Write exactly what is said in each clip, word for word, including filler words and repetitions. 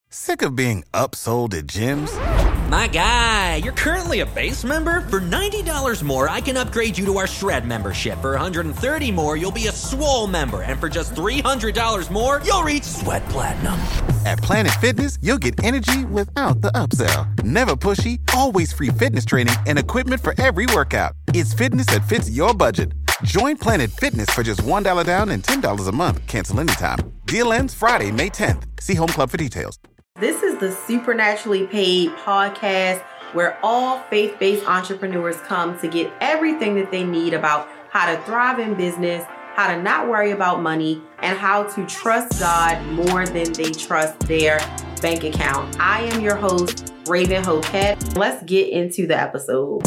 Sick of being upsold at gyms? My guy, you're currently a base member? For ninety dollars more, I can upgrade you to our Shred membership. For one hundred thirty dollars more, you'll be a Swole member. And for just three hundred dollars more, you'll reach Sweat Platinum. At Planet Fitness, you'll get energy without the upsell. Never pushy, always free fitness training and equipment for every workout. It's fitness that fits your budget. Join Planet Fitness for just one dollar down and ten dollars a month. Cancel anytime. Deal ends Friday, May tenth. See Home Club for details. This is the Supernaturally Paid podcast where all faith-based entrepreneurs come to get everything that they need about how to thrive in business, how to not worry about money, and how to trust God more than they trust their bank account. I am your host, Raven Hoquette. Let's get into the episode.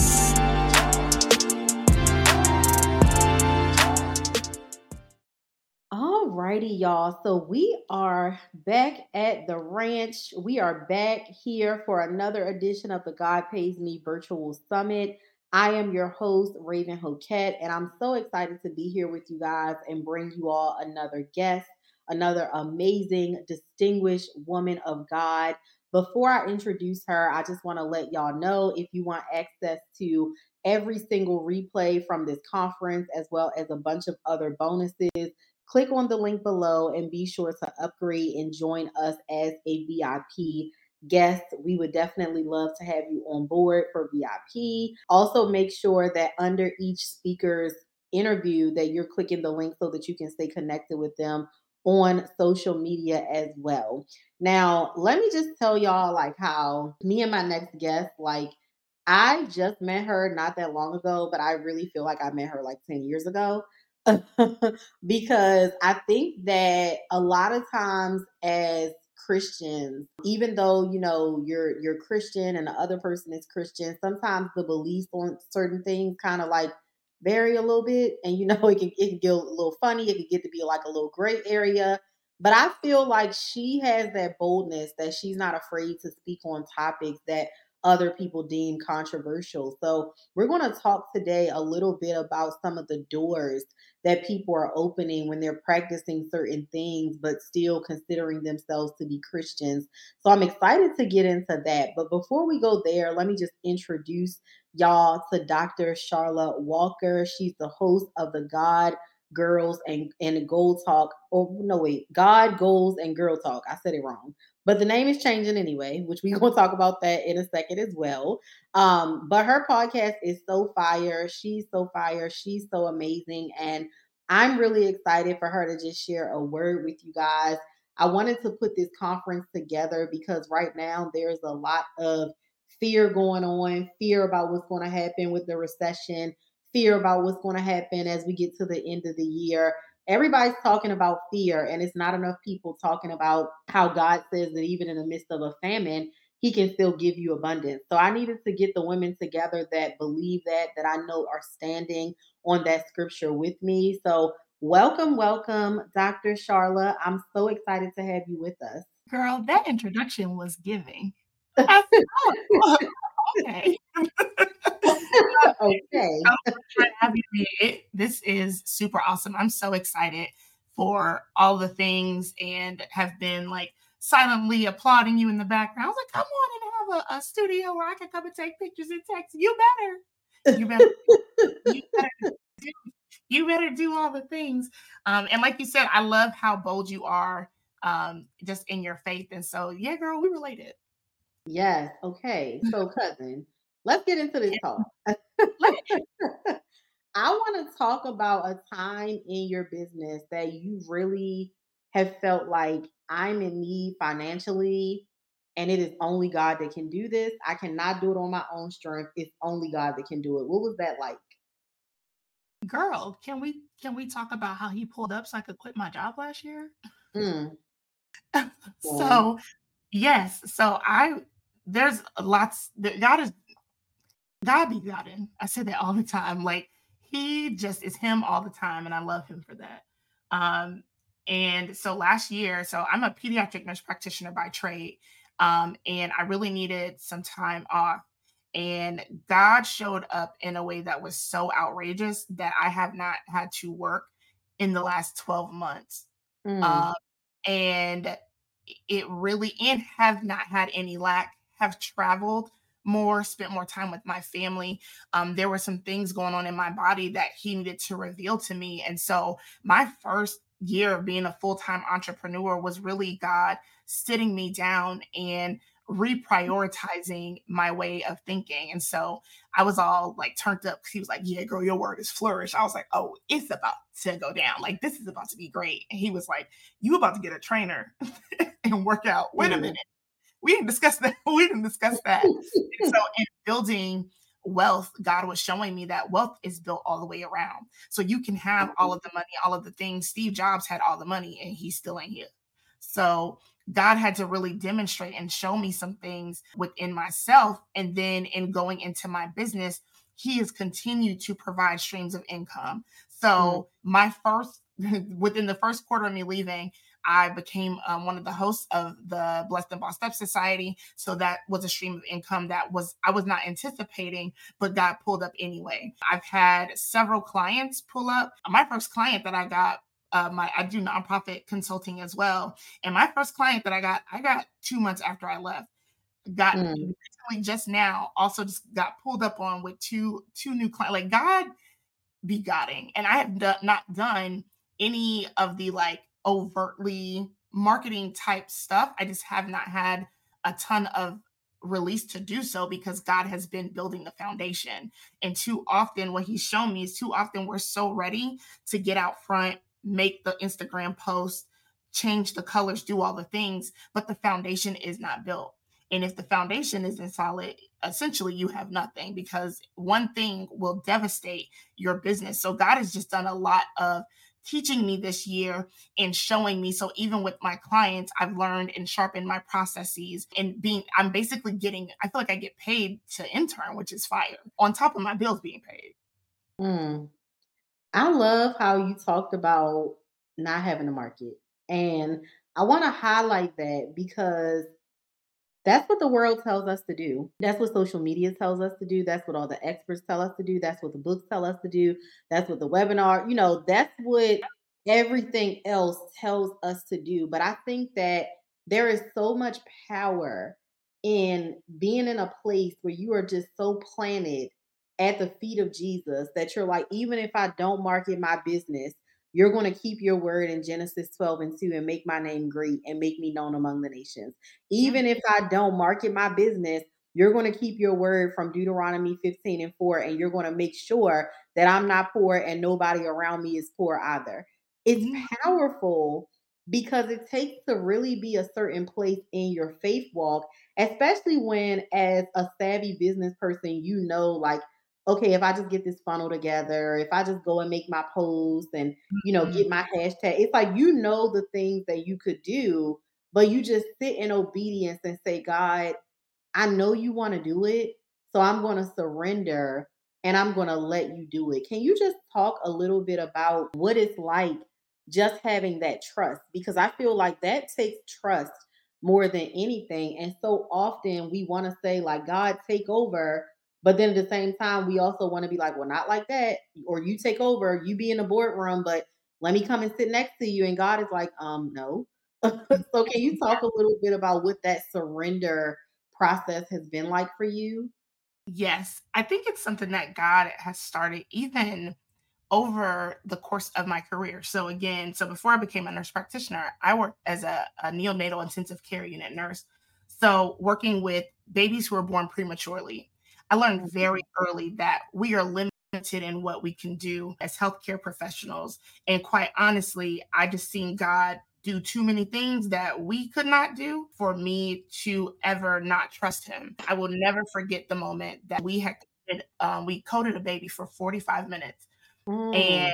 Alrighty, y'all. So we are back at the ranch. We are back here for another edition of the God Pays Me Virtual Summit. I am your host, Raven Hoquette, and I'm so excited to be here with you guys and bring you all another guest, another amazing, distinguished woman of God. Before I introduce her, I just want to let y'all know, if you want access to every single replay from this conference, as well as a bunch of other bonuses, click on the link below and be sure to upgrade and join us as a V I P guest. We would definitely love to have you on board for V I P. Also, make sure that under each speaker's interview that you're clicking the link so that you can stay connected with them on social media as well. Now, let me just tell y'all like how me and my next guest, like I just met her not that long ago, but I really feel like I met her like ten years ago. Because I think that a lot of times as Christians, even though, you know, you're you're Christian and the other person is Christian, sometimes the beliefs on certain things kind of like vary a little bit. And, you know, it can, it can get a little funny. It can get to be like a little gray area. But I feel like she has that boldness that she's not afraid to speak on topics that other people deem controversial. So we're going to talk today a little bit about some of the doors that people are opening when they're practicing certain things, but still considering themselves to be Christians. So I'm excited to get into that. But before we go there, let me just introduce y'all to Doctor Charlotte Walker. She's the host of the God, Girls, and, and Gold Talk. Oh, no, wait, God, Goals, and Girl Talk. I said it wrong. But the name is changing anyway, which we're going to talk about that in a second as well. Um, but her podcast is so fire. She's so fire. She's so amazing. And I'm really excited for her to just share a word with you guys. I wanted to put this conference together because right now there's a lot of fear going on, fear about what's going to happen with the recession, fear about what's going to happen as we get to the end of the year. Everybody's talking about fear, and it's not enough people talking about how God says that even in the midst of a famine, he can still give you abundance. So I needed to get the women together that believe that, that I know are standing on that scripture with me. So welcome, welcome, Doctor Charlotte. I'm so excited to have you with us. Girl, that introduction was giving. I said, oh, okay. Okay. For having me. It, this is super awesome. I'm so excited for all the things and have been like silently applauding you in the background. I was like, come on and have a, a studio where I can come and take pictures and text. You better. You better. you better do, you better do all the things. Um, and like you said, I love how bold you are um, just in your faith. And so, yeah, girl, we related. Yes. Okay. So, cousin, let's get into this talk. I want to talk about a time in your business that you really have felt like I'm in need financially, and it is only God that can do this. I cannot do it on my own strength. It's only God that can do it. What was that like? Girl, can we can we talk about how he pulled up so I could quit my job last year? Mm. So, yes. So I there's lots God is God be Godin. I say that all the time. Like he just is him all the time, and I love him for that. Um, and so last year, so I'm a pediatric nurse practitioner by trade, um, and I really needed some time off. And God showed up in a way that was so outrageous that I have not had to work in the last twelve months. Mm. Um, and it really, and have not had any lack, have traveled more, spent more time with my family. Um, there were some things going on in my body that he needed to reveal to me. And so my first year of being a full-time entrepreneur was really God sitting me down and reprioritizing my way of thinking. And so I was all like turned up because he was like, yeah, girl, your word is flourish. I was like, oh, it's about to go down. Like, this is about to be great. And he was like, you about to get a trainer and work out. Wait a Mm. minute. We didn't discuss that. We didn't discuss that. And so in building wealth, God was showing me that wealth is built all the way around. So you can have all of the money, all of the things. Steve Jobs had all the money and he still ain't here. So God had to really demonstrate and show me some things within myself. And then in going into my business, he has continued to provide streams of income. So my first, within the first quarter of me leaving, I became um, one of the hosts of the Blessed and Bossed Up Society. So that was a stream of income that was I was not anticipating, but got pulled up anyway. I've had several clients pull up. My first client that I got, uh, my I do nonprofit consulting as well. And my first client that I got, I got two months after I left. Got Mm. recently just now also just got pulled up on with two two new clients. Like, God be Godding. And I have do- not done any of the like overtly marketing type stuff. I just have not had a ton of release to do so because God has been building the foundation. And too often, what he's shown me is too often we're so ready to get out front, make the Instagram post, change the colors, do all the things, but the foundation is not built. And if the foundation isn't solid, essentially you have nothing because one thing will devastate your business. So God has just done a lot of teaching me this year and showing me. So even with my clients, I've learned and sharpened my processes and being, I'm basically getting, I feel like I get paid to intern, which is fire, on top of my bills being paid. Mm. I love how you talked about not having a market. And I want to highlight that because that's what the world tells us to do. That's what social media tells us to do. That's what all the experts tell us to do. That's what the books tell us to do. That's what the webinar, you know, that's what everything else tells us to do. But I think that there is so much power in being in a place where you are just so planted at the feet of Jesus that you're like, even if I don't market my business, you're going to keep your word in Genesis twelve and two and make my name great and make me known among the nations. Even if I don't market my business, you're going to keep your word from Deuteronomy fifteen and four, and you're going to make sure that I'm not poor and nobody around me is poor either. It's Mhm. powerful because it takes to really be a certain place in your faith walk, especially when, as a savvy business person, you know, like, okay, if I just get this funnel together, if I just go and make my post and, you know, Mhm. get my hashtag, it's like, you know, the things that you could do, but you just sit in obedience and say, God, I know you want to do it. So I'm going to surrender and I'm going to let you do it. Can you just talk a little bit about what it's like just having that trust? Because I feel like that takes trust more than anything. And so often we want to say, like, God, take over. But then at the same time, we also want to be like, well, not like that. Or you take over, you be in the boardroom, but let me come and sit next to you. And God is like, um, no. So can you talk a little bit about what that surrender process has been like for you? Yes, I think it's something that God has started even over the course of my career. So again, so before I became a nurse practitioner, I worked as a, a neonatal intensive care unit nurse. So working with babies who are born prematurely, I learned very Mhm. early that we are limited in what we can do as healthcare professionals. And quite honestly, I just seen God do too many things that we could not do for me to ever not trust him. I will never forget the moment that we had um, we coded a baby for forty-five minutes, and Mm,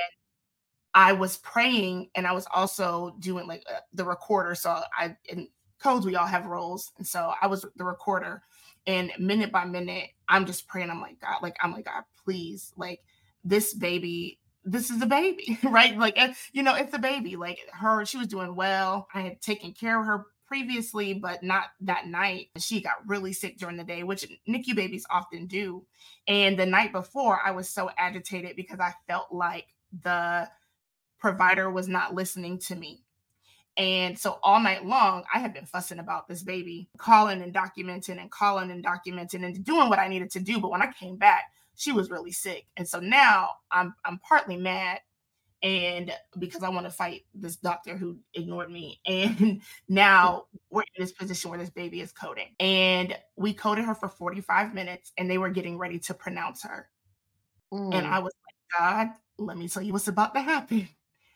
I was praying and I was also doing like uh, the recorder. So I in codes we all have roles, and so I was the recorder. And minute by minute, I'm just praying. I'm like God, like I'm like God, please, like this baby. This is a baby, right? Like eh, you know, it's a baby. Like her, she was doing well. I had taken care of her previously, but not that night. She got really sick during the day, which NICU babies often do. And the night before, I was so agitated because I felt like the provider was not listening to me. And so all night long, I had been fussing about this baby, calling and documenting and calling and documenting and doing what I needed to do. But when I came back, she was really sick. And so now I'm I'm partly mad, and because I want to fight this doctor who ignored me. And now we're in this position where this baby is coding. And we coded her for forty-five minutes, and they were getting ready to pronounce her. Mm. And I was like, God, let me tell you what's about to happen.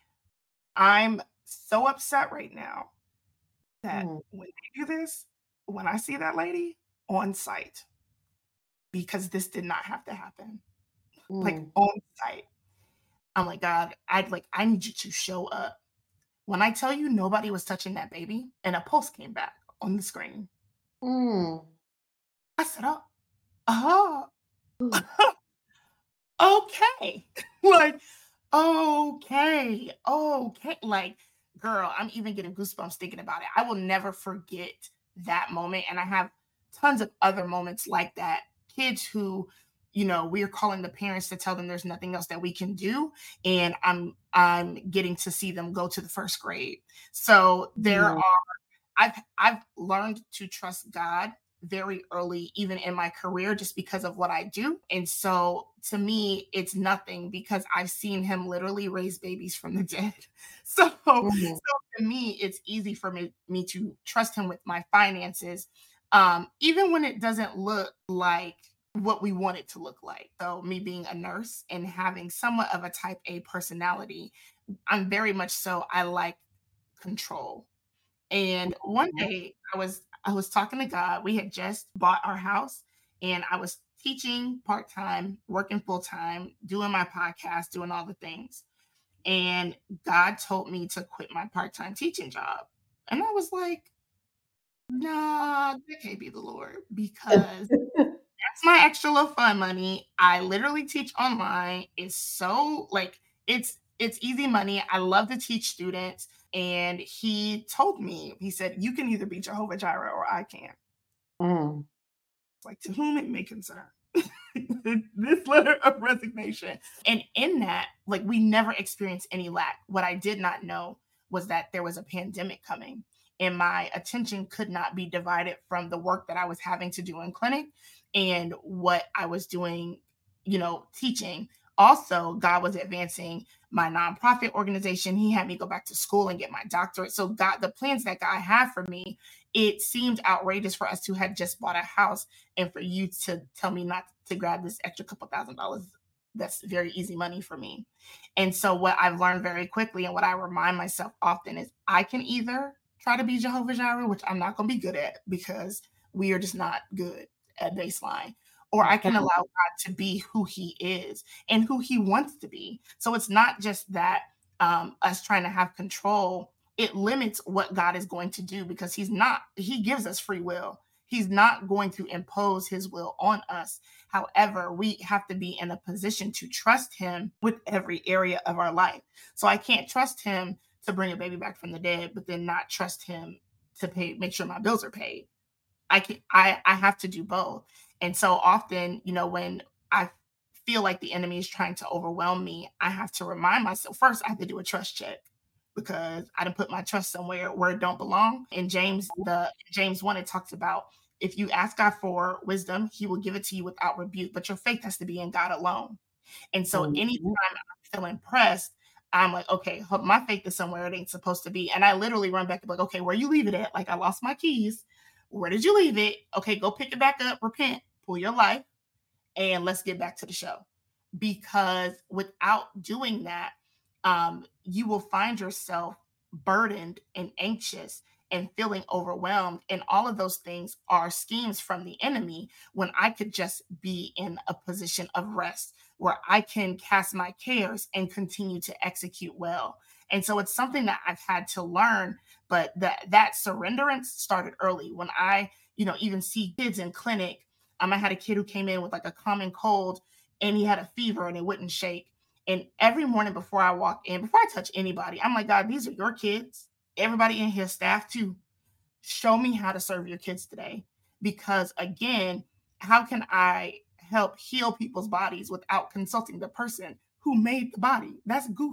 I'm so upset right now that mm. when they do this, when I see that lady on site, because this did not have to happen, mm. like on site. I'm like, God, I'd like, I need you to show up. When I tell you nobody was touching that baby, and a post came back on the screen. Mm. I said, oh, oh, okay. Like, okay, okay. Like, girl, I'm even getting goosebumps thinking about it. I will never forget that moment. And I have tons of other moments like that. Kids who, you know, we're calling the parents to tell them there's nothing else that we can do. And I'm I'm getting to see them go to the first grade. So there mm. are, I've I've learned to trust God very early, even in my career, just because of what I do. And so to me, it's nothing, because I've seen him literally raise babies from the dead. So, mm-hmm. so to me, it's easy for me, me to trust him with my finances, um, even when it doesn't look like what we want it to look like. So me being a nurse and having somewhat of a type A personality, I'm very much so, I like control. And one day I was I was talking to God. We had just bought our house, and I was teaching part-time, working full-time, doing my podcast, doing all the things. And God told me to quit my part-time teaching job. And I was like, nah, that can't be the Lord, because that's my extra little fun money. I literally teach online. It's so like, it's it's easy money. I love to teach students. And he told me, he said, you can either be Jehovah Jireh or I can. Mm. Like, to whom it may concern. This letter of resignation. And in that, like, we never experienced any lack. What I did not know was that there was a pandemic coming, and my attention could not be divided from the work that I was having to do in clinic and what I was doing, you know, teaching. Also, God was advancing my nonprofit organization. He had me go back to school and get my doctorate. So God, the plans that God had for me, it seemed outrageous for us to have just bought a house and for you to tell me not to grab this extra couple thousand dollars. That's very easy money for me. And so what I've learned very quickly, and what I remind myself often, is I can either try to be Jehovah Jireh, which I'm not going to be good at, because we are just not good at baseline. Or I can allow God to be who he is and who he wants to be. So it's not just that um, us trying to have control. It limits what God is going to do, because he's not, he gives us free will. He's not going to impose his will on us. However, we have to be in a position to trust him with every area of our life. So I can't trust him to bring a baby back from the dead, but then not trust him to pay, make sure my bills are paid. I can, I, I have to do both. And so often, you know, when I feel like the enemy is trying to overwhelm me, I have to remind myself, first, I have to do a trust check, because I didn't put my trust somewhere where it don't belong. In James, the James one, it talks about, if you ask God for wisdom, he will give it to you without rebuke, but your faith has to be in God alone. And so mm-hmm. anytime I feel impressed, I'm like, okay, my faith is somewhere it ain't supposed to be. And I literally run back and be like, okay, where you leave it at? Like, I lost my keys. Where did you leave it? Okay, go pick it back up, repent, pull your life, and let's get back to the show. Because without doing that, um, you will find yourself burdened and anxious and feeling overwhelmed. And all of those things are schemes from the enemy, when I could just be in a position of rest where I can cast my cares and continue to execute well. And so it's something that I've had to learn, but that that surrenderance started early. When I, you know, even see kids in clinic, um, I had a kid who came in with like a common cold, and he had a fever and it wouldn't shake. And every morning before I walk in, before I touch anybody, I'm like, God, these are your kids. Everybody in here, staff too. Show me how to serve your kids today. Because again, how can I help heal people's bodies without consulting the person who made the body? That's goofy.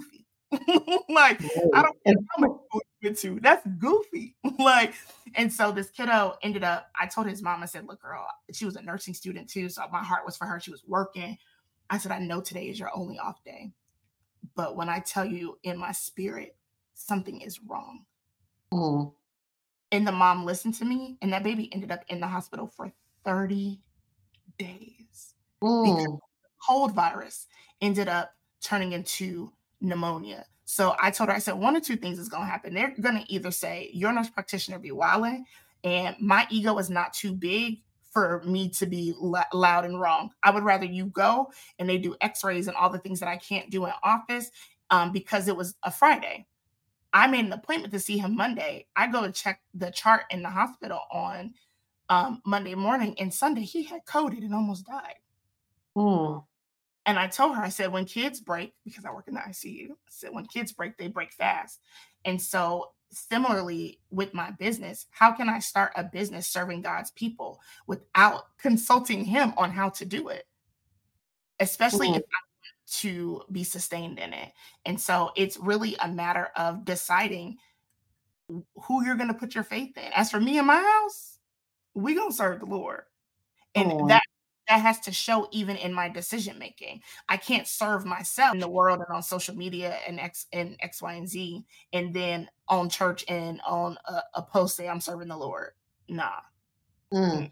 Like, I Right. don't care how much school you went to. That's goofy. Like, and so this kiddo ended up, I told his mom, I said, look, girl, she was a nursing student too. So my heart was for her. She was working. I said, I know today is your only off day. But when I tell you in my spirit, something is wrong. Mm. And the mom listened to me, and that baby ended up in the hospital for thirty days because Mm. cold virus ended up turning into pneumonia. So I told her, I said, one or two things is going to happen. They're going to either say, your nurse practitioner be wilding, and my ego is not too big for me to be l- loud and wrong. I would rather you go and they do x-rays and all the things that I can't do in office um, because it was a Friday. I made an appointment to see him Monday. I go to check the chart in the hospital on um, Monday morning, and Sunday he had coded and almost died. Mm. And I told her, I said, when kids break, because I work in the I C U, I said, when kids break, they break fast. And so, similarly with my business, how can I start a business serving God's people without consulting Him on how to do it, especially Mm. if I want to be sustained in it? And so, it's really a matter of deciding who you're going to put your faith in. As for me and my house, we going to serve the Lord. Come And on. that that has to show even in my decision making. I can't serve myself in the world and on social media and X and X, Y, and Z, and then on church and on a, a post say I'm serving the Lord. Nah. Mm. Mm.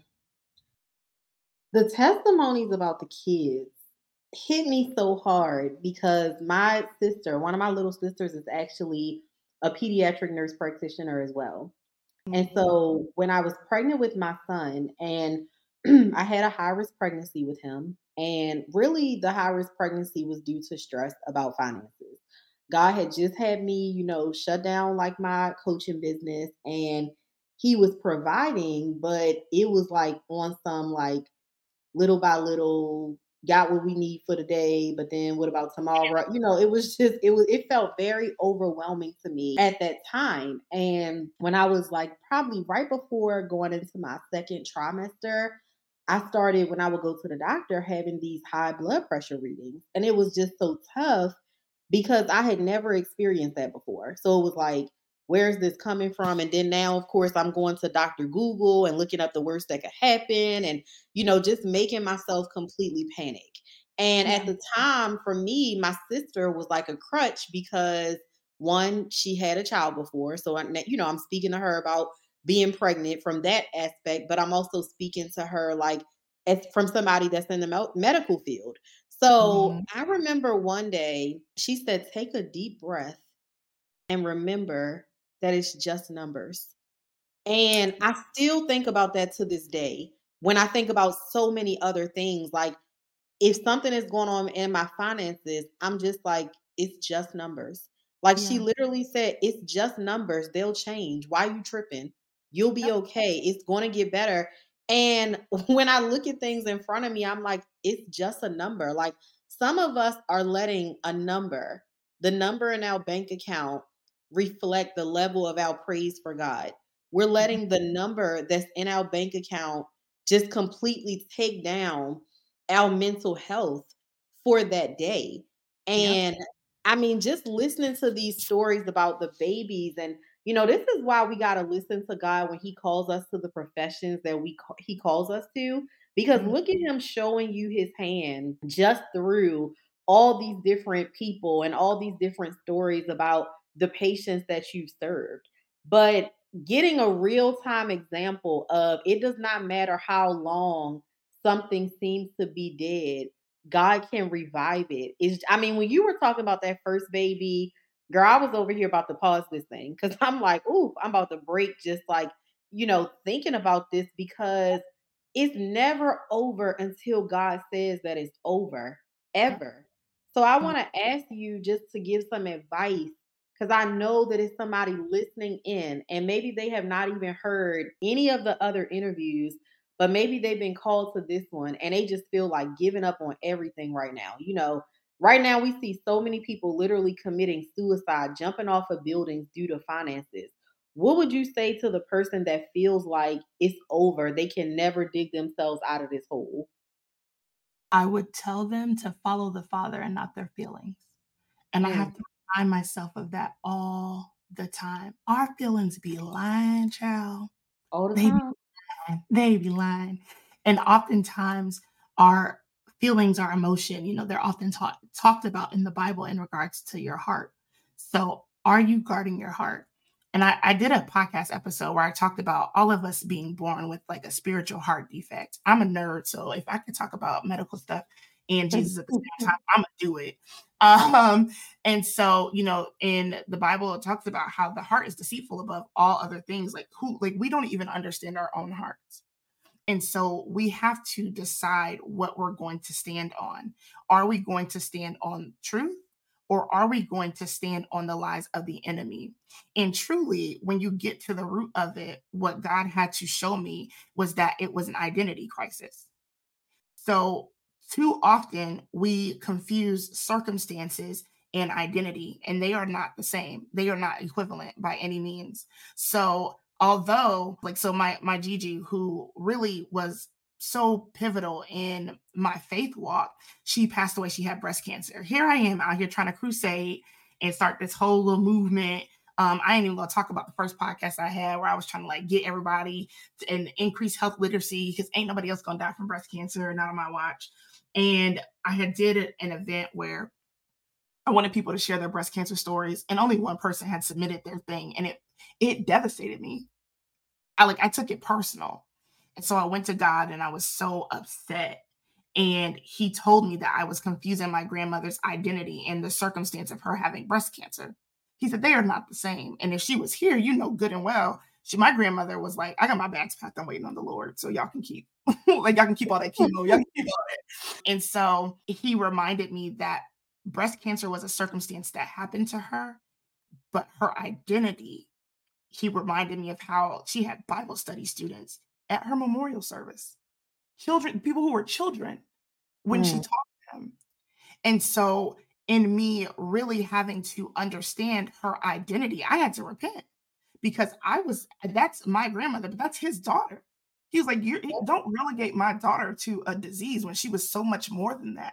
The testimonies about the kids hit me so hard because my sister, one of my little sisters, is actually a pediatric nurse practitioner as well. And Mhm. so when I was pregnant with my son, and I had a high risk pregnancy with him, and really the high risk pregnancy was due to stress about finances. God had just had me, you know, shut down like my coaching business, and he was providing, but it was like on some like little by little, got what we need for the day, but then what about tomorrow? You know, it was just it was it felt very overwhelming to me at that time. And when I was like probably right before going into my second trimester, I started, when I would go to the doctor, having these high blood pressure readings. And it was just so tough because I had never experienced that before. So it was like, where's this coming from? And then now, of course, I'm going to Doctor Google and looking up the worst that could happen, and, you know, just making myself completely panic. And at Yeah. the time, for me, my sister was like a crutch because, one, she had a child before. So, I, you know, I'm speaking to her about being pregnant from that aspect, but I'm also speaking to her like as from somebody that's in the mel- medical field. So Mhm. I remember one day she said, take a deep breath and remember that it's just numbers. And I still think about that to this day when I think about so many other things. Like, if something is going on in my finances, I'm just like, it's just numbers. Like, she Yeah. literally said, it's just numbers. They'll change. Why you tripping? You'll be Yep. okay. It's going to get better. And when I look at things in front of me, I'm like, it's just a number. Like, some of us are letting a number, the number in our bank account, reflect the level of our praise for God. We're Mhm. letting the number that's in our bank account just completely take down our mental health for that day. Yep. And I mean, just listening to these stories about the babies, and you know, this is why we got to listen to God when he calls us to the professions that we ca- he calls us to, because Mhm. look at him showing you his hand just through all these different people and all these different stories about the patients that you've served. But getting a real-time example of, it does not matter how long something seems to be dead, God can revive it. Is I mean, when you were talking about that first baby, girl, I was over here about to pause this thing because I'm like, ooh, I'm about to break just like, you know, thinking about this, because it's never over until God says that it's over, Yep. ever. So I Yep. want to ask you just to give some advice, because I know that it's somebody listening in and maybe they have not even heard any of the other interviews, but maybe they've been called to this one and they just feel like giving up on everything right now. You know, right now we see so many people literally committing suicide, jumping off of buildings due to finances. What would you say to the person that feels like it's over? They can never dig themselves out of this hole. I would tell them to follow the Father and not their feelings. And I have Mm. to remind myself of that all the time. Our feelings be lying, child. All the They be time. lying. They be lying. And oftentimes our feelings, our emotion, you know, they're often taught talked about in the Bible in regards to your heart. So are you guarding your heart? And I, I did a podcast episode where I talked about all of us being born with like a spiritual heart defect. I'm a nerd, so if I could talk about medical stuff and Jesus at the same time, I'm gonna do it. Um, and so, you know, in the Bible, it talks about how the heart is deceitful above all other things. Like who, like we don't even understand our own hearts. And so we have to decide what we're going to stand on. Are we going to stand on truth? Or are we going to stand on the lies of the enemy? And truly, when you get to the root of it, what God had to show me was that it was an identity crisis. So, too often we confuse circumstances and identity, and they are not the same. They are not equivalent by any means. So, although, like, so my my Gigi, who really was so pivotal in my faith walk, she passed away. She had breast cancer. Here I am out here trying to crusade and start this whole little movement. Um, I ain't even gonna talk about the first podcast I had where I was trying to like get everybody to, and increase health literacy because ain't nobody else gonna die from breast cancer, not on my watch. And I had did an event where I wanted people to share their breast cancer stories, and only one person had submitted their thing, and it it devastated me. I like I took it personal, and so I went to God, and I was so upset. And he told me that I was confusing my grandmother's identity and the circumstance of her having breast cancer. He said they are not the same, and if she was here, you know good and well, she my grandmother was like, I got my bags packed, I'm waiting on the Lord, so y'all can keep like y'all can keep all that chemo, y'all can keep all that. And so he reminded me that breast cancer was a circumstance that happened to her, but her identity, he reminded me of how she had Bible study students at her memorial service. Children, people who were children when she Mm, taught them. And so in me really having to understand her identity, I had to repent because I was that's my grandmother, but that's his daughter. He was like, you don't relegate my daughter to a disease when she was so much more than that.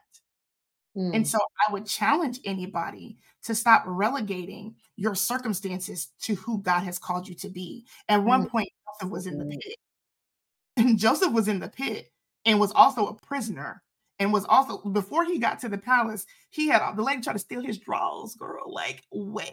And mm, so I would challenge anybody to stop relegating your circumstances to who God has called you to be. At one mm. point, Joseph was in the Good. pit. And Joseph was in the pit and was also a prisoner and was also before he got to the palace, he had the lady try to steal his drawers, girl. Like, what?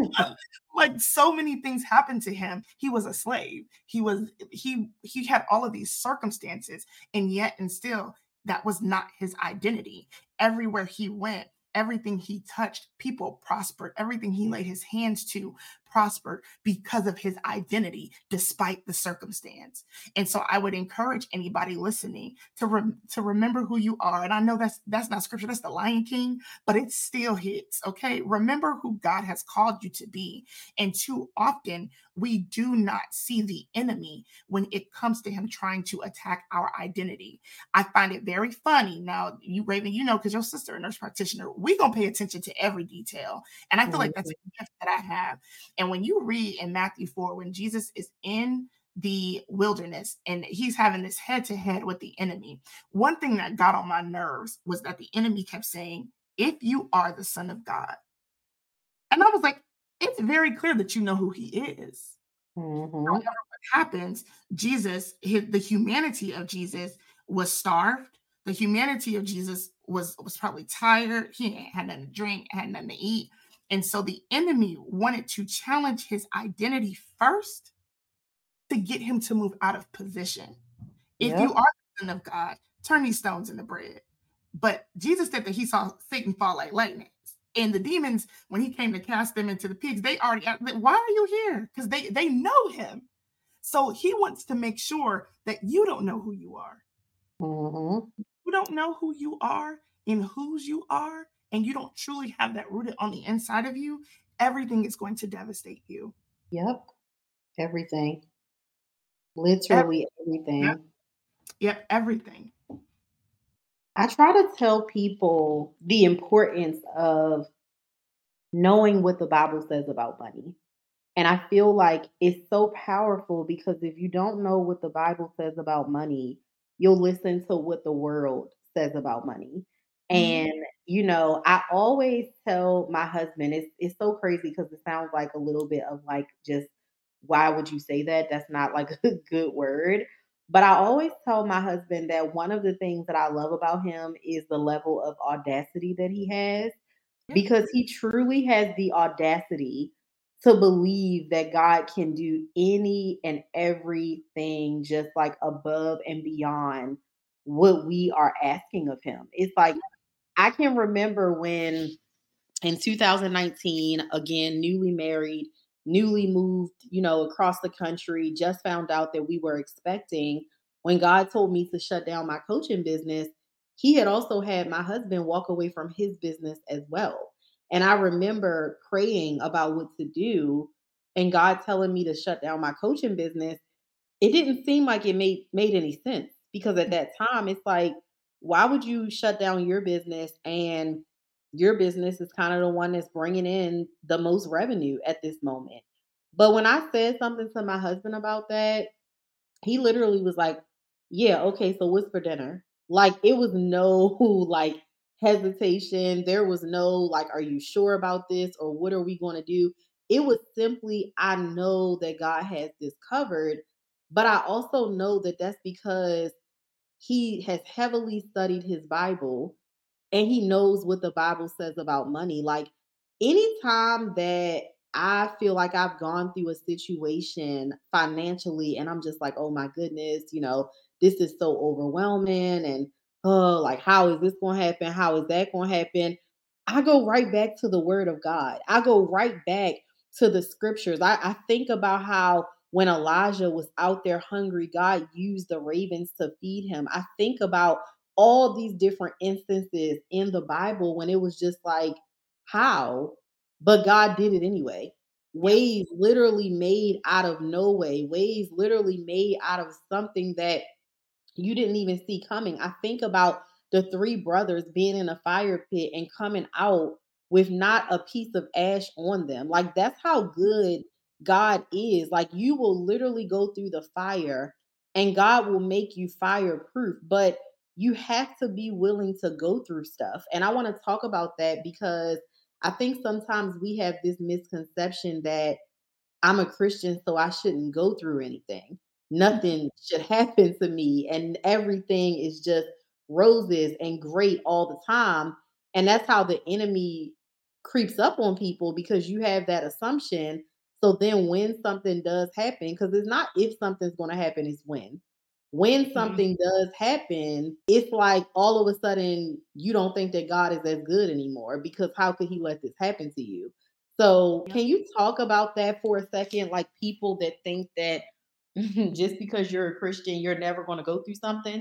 Like so many things happened to him. He was a slave. He was he he had all of these circumstances, and yet and still that was not his identity. Everywhere he went, everything he touched, people prospered. Everything he laid his hands to prospered because of his identity, despite the circumstance. And so I would encourage anybody listening to rem- to remember who you are. And I know that's that's not scripture, that's the Lion King, but it still hits. Okay, remember who God has called you to be. And too often we do not see the enemy when it comes to him trying to attack our identity. I find it very funny. Now, you Raven, you know, because your sister, a nurse practitioner, we gonna pay attention to every detail, and I feel like that's Mhm. a gift that I have. And when you read in Matthew four, when Jesus is in the wilderness and he's having this head to head with the enemy, one thing that got on my nerves was that the enemy kept saying, if you are the Son of God. And I was like, it's very clear that you know who he is. Mhm. However, what happens, Jesus, his, the humanity of Jesus was starved. The humanity of Jesus was, was probably tired. He ain't had nothing to drink, had nothing to eat. And so the enemy wanted to challenge his identity first to get him to move out of position. If you Yep. are the Son of God, turn these stones into bread. But Jesus said that he saw Satan fall like lightning. And the demons, when he came to cast them into the pigs, they already, why are you here? Because they, they know him. So he wants to make sure that you don't know who you are. Mhm. You don't know who you are and whose you are, and you don't truly have that rooted on the inside of you, everything is going to devastate you. Yep. Everything. Every, Literally yep, everything. yep, everything. I try to tell people the importance of knowing what the Bible says about money. And I feel like it's so powerful because if you don't know what the Bible says about money, you'll listen to what the world says about money. Mhm. And, you know, I always tell my husband, it's it's so crazy because it sounds like a little bit of like just why would you say that? That's not like a good word. But I always tell my husband that one of the things that I love about him is the level of audacity that he has Yeah. because he truly has the audacity to believe that God can do any and everything just like above and beyond what we are asking of him. It's like I can remember when in two thousand nineteen, again, newly married, newly moved, you know, across the country, just found out that we were expecting. When God told me to shut down my coaching business, he had also had my husband walk away from his business as well. And I remember praying about what to do and God telling me to shut down my coaching business. It didn't seem like it made made any sense because at that time it's like, why would you shut down your business and your business is kind of the one that's bringing in the most revenue at this moment. But when I said something to my husband about that, he literally was like, "Yeah, okay, so what's for dinner?" Like it was no like hesitation. There was no like, "Are you sure about this?" or "What are we going to do?" It was simply, "I know that God has this covered, but I also know that that's because he has heavily studied his Bible and he knows what the Bible says about money." Like anytime that I feel like I've gone through a situation financially and I'm just like, oh my goodness, you know, this is so overwhelming and oh, like how is this going to happen? How is that going to happen? I go right back to the word of God. I go right back to the scriptures. I, I think about how when Elijah was out there hungry, God used the ravens to feed him. I think about all these different instances in the Bible when it was just like, how? But God did it anyway. Yep. Ways literally made out of no way, ways literally made out of something that you didn't even see coming. I think about the three brothers being in a fire pit and coming out with not a piece of ash on them. Like that's how good God is. Like you will literally go through the fire and God will make you fireproof, but you have to be willing to go through stuff. And I want to talk about that because I think sometimes we have this misconception that I'm a Christian, so I shouldn't go through anything. Nothing should happen to me, and everything is just roses and great all the time. And that's how the enemy creeps up on people because you have that assumption. So then, when something does happen, because it's not if something's going to happen, it's when. When Mhm. something does happen, it's like all of a sudden you don't think that God is as good anymore because how could he let this happen to you? So, Yep. can you talk about that for a second? Like people that think that just because you're a Christian, you're never going to go through something?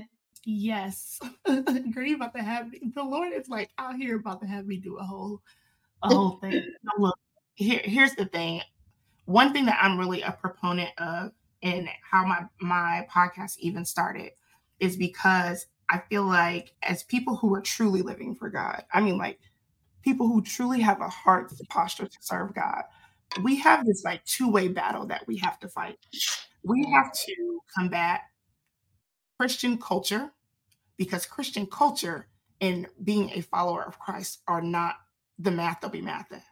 Yes. Girl, you about to have me. The Lord is like out here about to have me do a whole a whole thing. No, look, here, here's the thing. One thing that I'm really a proponent of and how my my podcast even started is because I feel like as people who are truly living for God, I mean like people who truly have a heart posture to serve God, we have this like two-way battle that we have to fight. We Mhm. have to combat Christian culture because Christian culture and being a follower of Christ are not the math that we math at,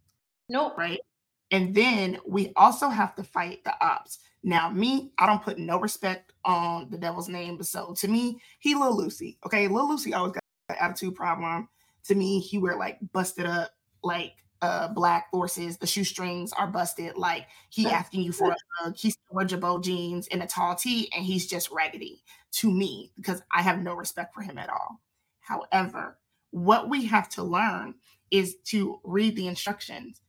Nope. right? And then we also have to fight the ops. Now, me, I don't put no respect on the devil's name, but so to me, he Lil Lucy. Okay, Lil Lucy always got an attitude problem. To me, he wear like busted up like uh black forces. The shoestrings are busted. Like he asking you for a hug. He's wearing Jabot jeans and a tall tee, and he's just raggedy to me because I have no respect for him at all. However, what we have to learn is to read the instructions,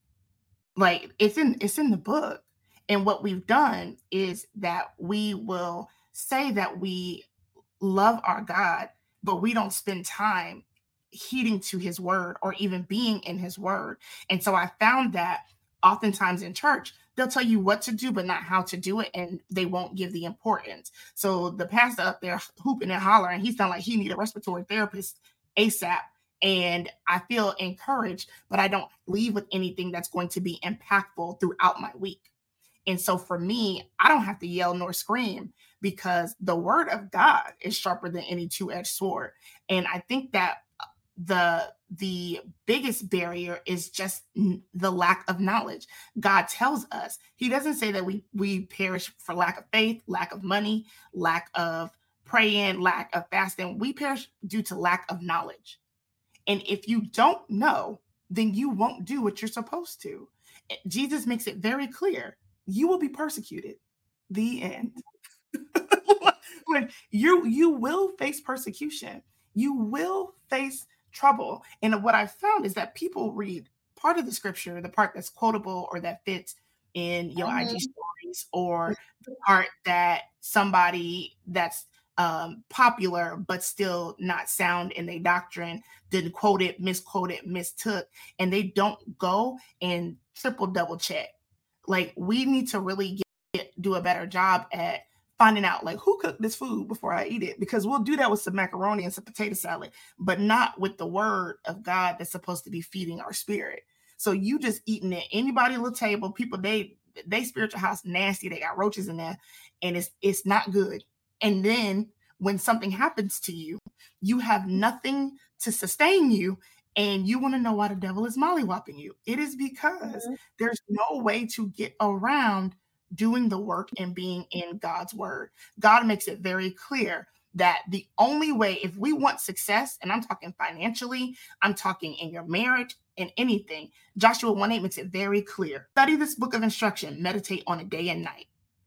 like it's in it's in the book. And what we've done is that we will say that we love our God, but we don't spend time heeding to his word or even being in his word. And so I found that oftentimes in church, they'll tell you what to do, but not how to do it, and they won't give the importance. So the pastor up there hooping and hollering, he sound like he need a respiratory therapist ASAP. And I feel encouraged, but I don't leave with anything that's going to be impactful throughout my week. And so for me, I don't have to yell nor scream because the word of God is sharper than any two edged sword. And I think that the the biggest barrier is just n- the lack of knowledge. God tells us. He doesn't say that we we perish for lack of faith, lack of money, lack of praying, lack of fasting. We perish due to lack of knowledge. And if you don't know, then you won't do what you're supposed to. Eh, Jesus makes it very clear. You will be persecuted. The end. When you you will face persecution, you will face trouble. And what I found is that people read part of the scripture, the part that's quotable or that fits in your I G Mhm. stories, or the part that somebody that's um, popular but still not sound in their doctrine didn't quote it, misquote it, mistook, and they don't go and triple double check. Like we need to really get, do a better job at finding out like who cooked this food before I eat it, because we'll do that with some macaroni and some potato salad, but not with the word of God that's supposed to be feeding our spirit. So you just eating at anybody little table, people they they spiritual house nasty, they got roaches in there, and it's it's not good. And then when something happens to you, you have nothing to sustain you, and you want to know why the devil is mollywopping you. It is because Mhm. there's no way to get around doing the work and being in God's word. God makes it very clear that the only way, if we want success, and I'm talking financially, I'm talking in your marriage, in anything, Joshua one eight makes it very clear. Study this book of instruction, meditate on it day and night.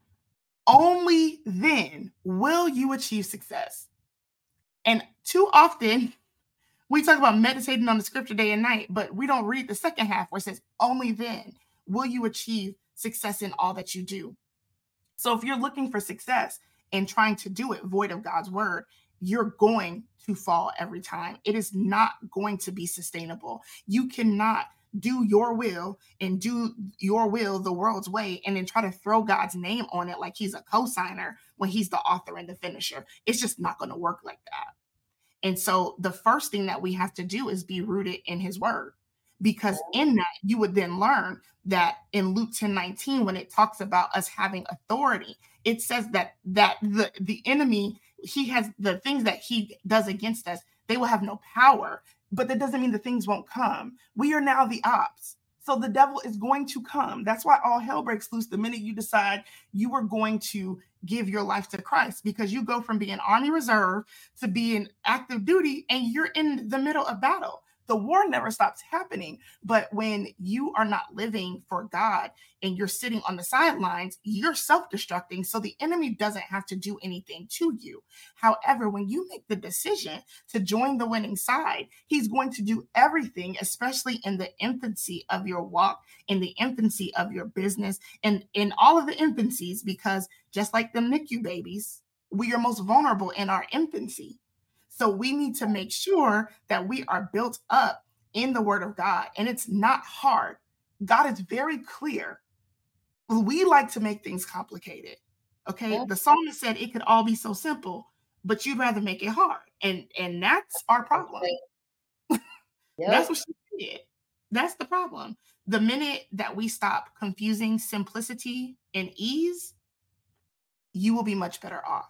Only then will you achieve success. And too often, we talk about meditating on the scripture day and night, but we don't read the second half where it says, only then will you achieve success in all that you do. So if you're looking for success and trying to do it void of God's word, you're going to fall every time. It is not going to be sustainable. You cannot do your will and do your will the world's way and then try to throw God's name on it like he's a co-signer when he's the author and the finisher. It's just not going to work like that. And so the first thing that we have to do is be rooted in his word. Because in that, you would then learn that in Luke ten nineteen, when it talks about us having authority, it says that that the, the enemy, he has the things that he does against us, they will have no power. But that doesn't mean the things won't come. We are now the ops. So the devil is going to come. That's why all hell breaks loose the minute you decide you are going to give your life to Christ, because you go from being Army Reserve to being active duty and you're in the middle of battle. The war never stops happening. But when you are not living for God and you're sitting on the sidelines, you're self-destructing. So the enemy doesn't have to do anything to you. However, when you make the decision to join the winning side, he's going to do everything, especially in the infancy of your walk, in the infancy of your business, and in all of the infancies, because just like them N I C U babies, we are most vulnerable in our infancy. So we need to make sure that we are built up in the word of God. And it's not hard. God is very clear. We like to make things complicated. Okay. Yeah. The psalmist said it could all be so simple, but you'd rather make it hard. And and that's our problem. That's Yep. what she did. That's the problem. The minute that we stop confusing simplicity and ease, you will be much better off.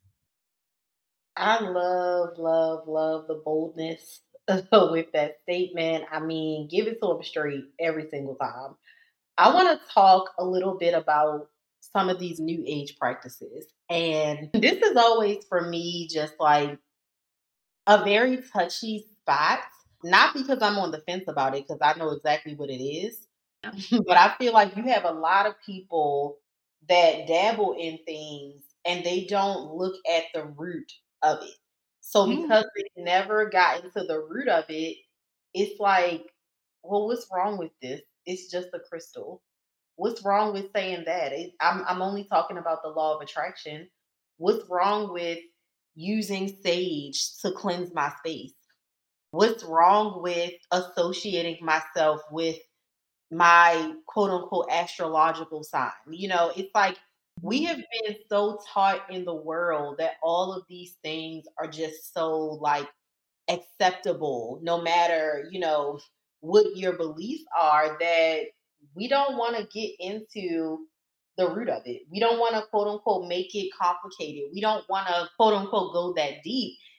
I love, love, love the boldness with that statement. I mean, give it to them straight every single time. I want to talk a little bit about some of these new age practices. And this is always for me just like a very touchy spot, not because I'm on the fence about it, because I know exactly what it is, but I feel like you have a lot of people that dabble in things and they don't look at the root of it. So Mm. because they never got into the root of it, it's like, well, what's wrong with this? It's just a crystal. What's wrong with saying that? It, I'm I'm only talking about the law of attraction. What's wrong with using sage to cleanse my space? What's wrong with associating myself with my quote unquote astrological sign? You know, it's like we have been so taught in the world that all of these things are just so like acceptable, no matter, you know, what your beliefs are, that we don't want to get into the root of it. We don't want to quote unquote make it complicated. We don't want to quote unquote go that deep.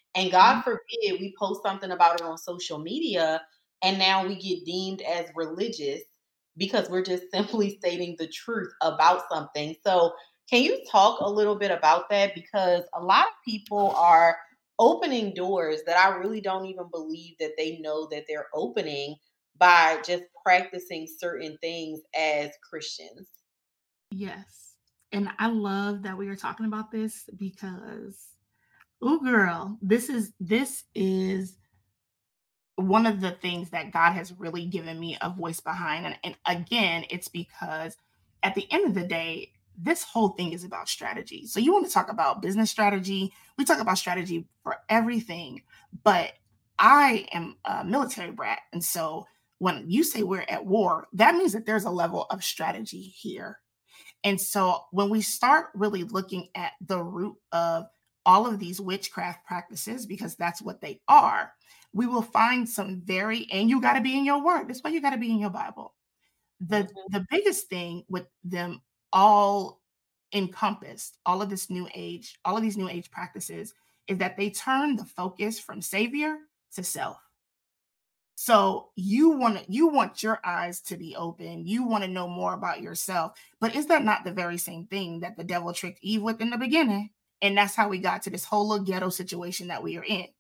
And God forbid we post something about it on social media and now we get deemed as religious because we're just simply stating the truth about something. So, can you talk a little bit about that? Because a lot of people are opening doors that I really don't even believe that they know that they're opening by just practicing certain things as Christians. Yes. And I love that we are talking about this because, oh girl, this is this is one of the things that God has really given me a voice behind. And, and again, it's because at the end of the day, this whole thing is about strategy. So you want to talk about business strategy, we talk about strategy for everything. But I am a military brat. And so when you say we're at war, that means that there's a level of strategy here. And so when we start really looking at the root of all of these witchcraft practices, because that's what they are, we will find some very, and you got to be in your word. That's why you got to be in your Bible. The, Mhm. the biggest thing with them all encompassed, all of this new age, all of these new age practices, is that they turn the focus from savior to self. So you want to you want your eyes to be open. You want to know more about yourself. But is that not the very same thing that the devil tricked Eve with in the beginning? And that's how we got to this whole little ghetto situation that we are in.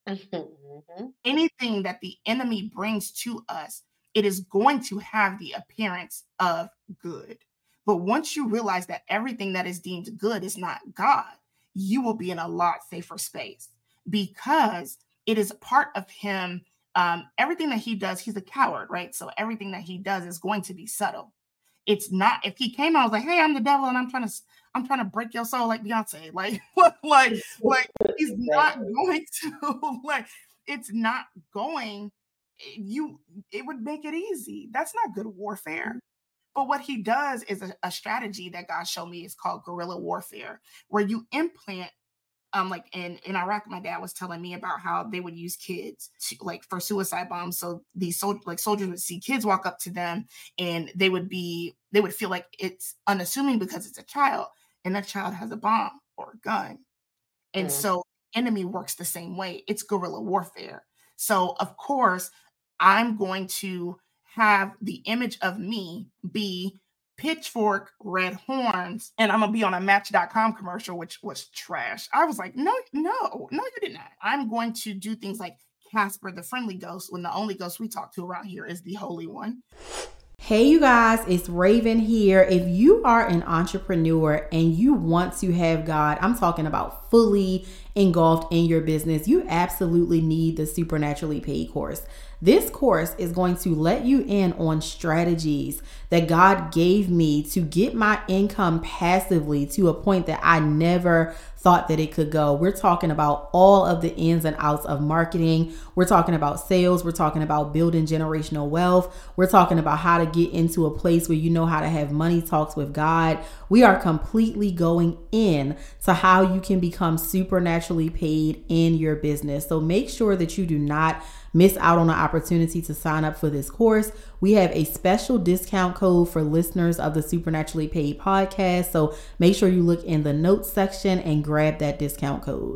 Mhm. Anything that the enemy brings to us, it is going to have the appearance of good. But once you realize that everything that is deemed good is not God, you will be in a lot safer space because it is part of him. Um, everything that he does, he's a coward, right? So everything that he does is going to be subtle. It's not if he came out and was like, "Hey, I'm the devil, and I'm trying to, I'm trying to break your soul like Beyonce," like, like, like he's not Exactly. going to, like, it's not going. You, it would make it easy. That's not good warfare. But what he does is a, a strategy that God showed me is called guerrilla warfare, where you implant um like in in Iraq, my dad was telling me about how they would use kids to, like for suicide bombs. So these sol- like soldiers would see kids walk up to them and they would be they would feel like it's unassuming because it's a child and that child has a bomb or a gun. And Mm. so enemy works the same way. It's guerrilla warfare. So of course, I'm going to have the image of me be pitchfork, red horns, and I'm gonna be on a match dot com commercial, which was trash. I was like, no, no, no, you did not. I'm going to do things like Casper the friendly ghost when the only ghost we talk to around here is the holy one. Hey, you guys, it's Raven here. If you are an entrepreneur and you want to have God, I'm talking about fully engulfed in your business, you absolutely need the Supernaturally Paid course. This course is going to let you in on strategies that God gave me to get my income passively to a point that I never thought that it could go. We're talking about all of the ins and outs of marketing. We're talking about sales. We're talking about building generational wealth. We're talking about how to get into a place where you know how to have money talks with God. We are completely going in to how you can become supernaturally paid in your business. So make sure that you do not miss out on the opportunity to sign up for this course. We have a special discount code for listeners of the Supernaturally Paid podcast. So make sure you look in the notes section and grab that discount code.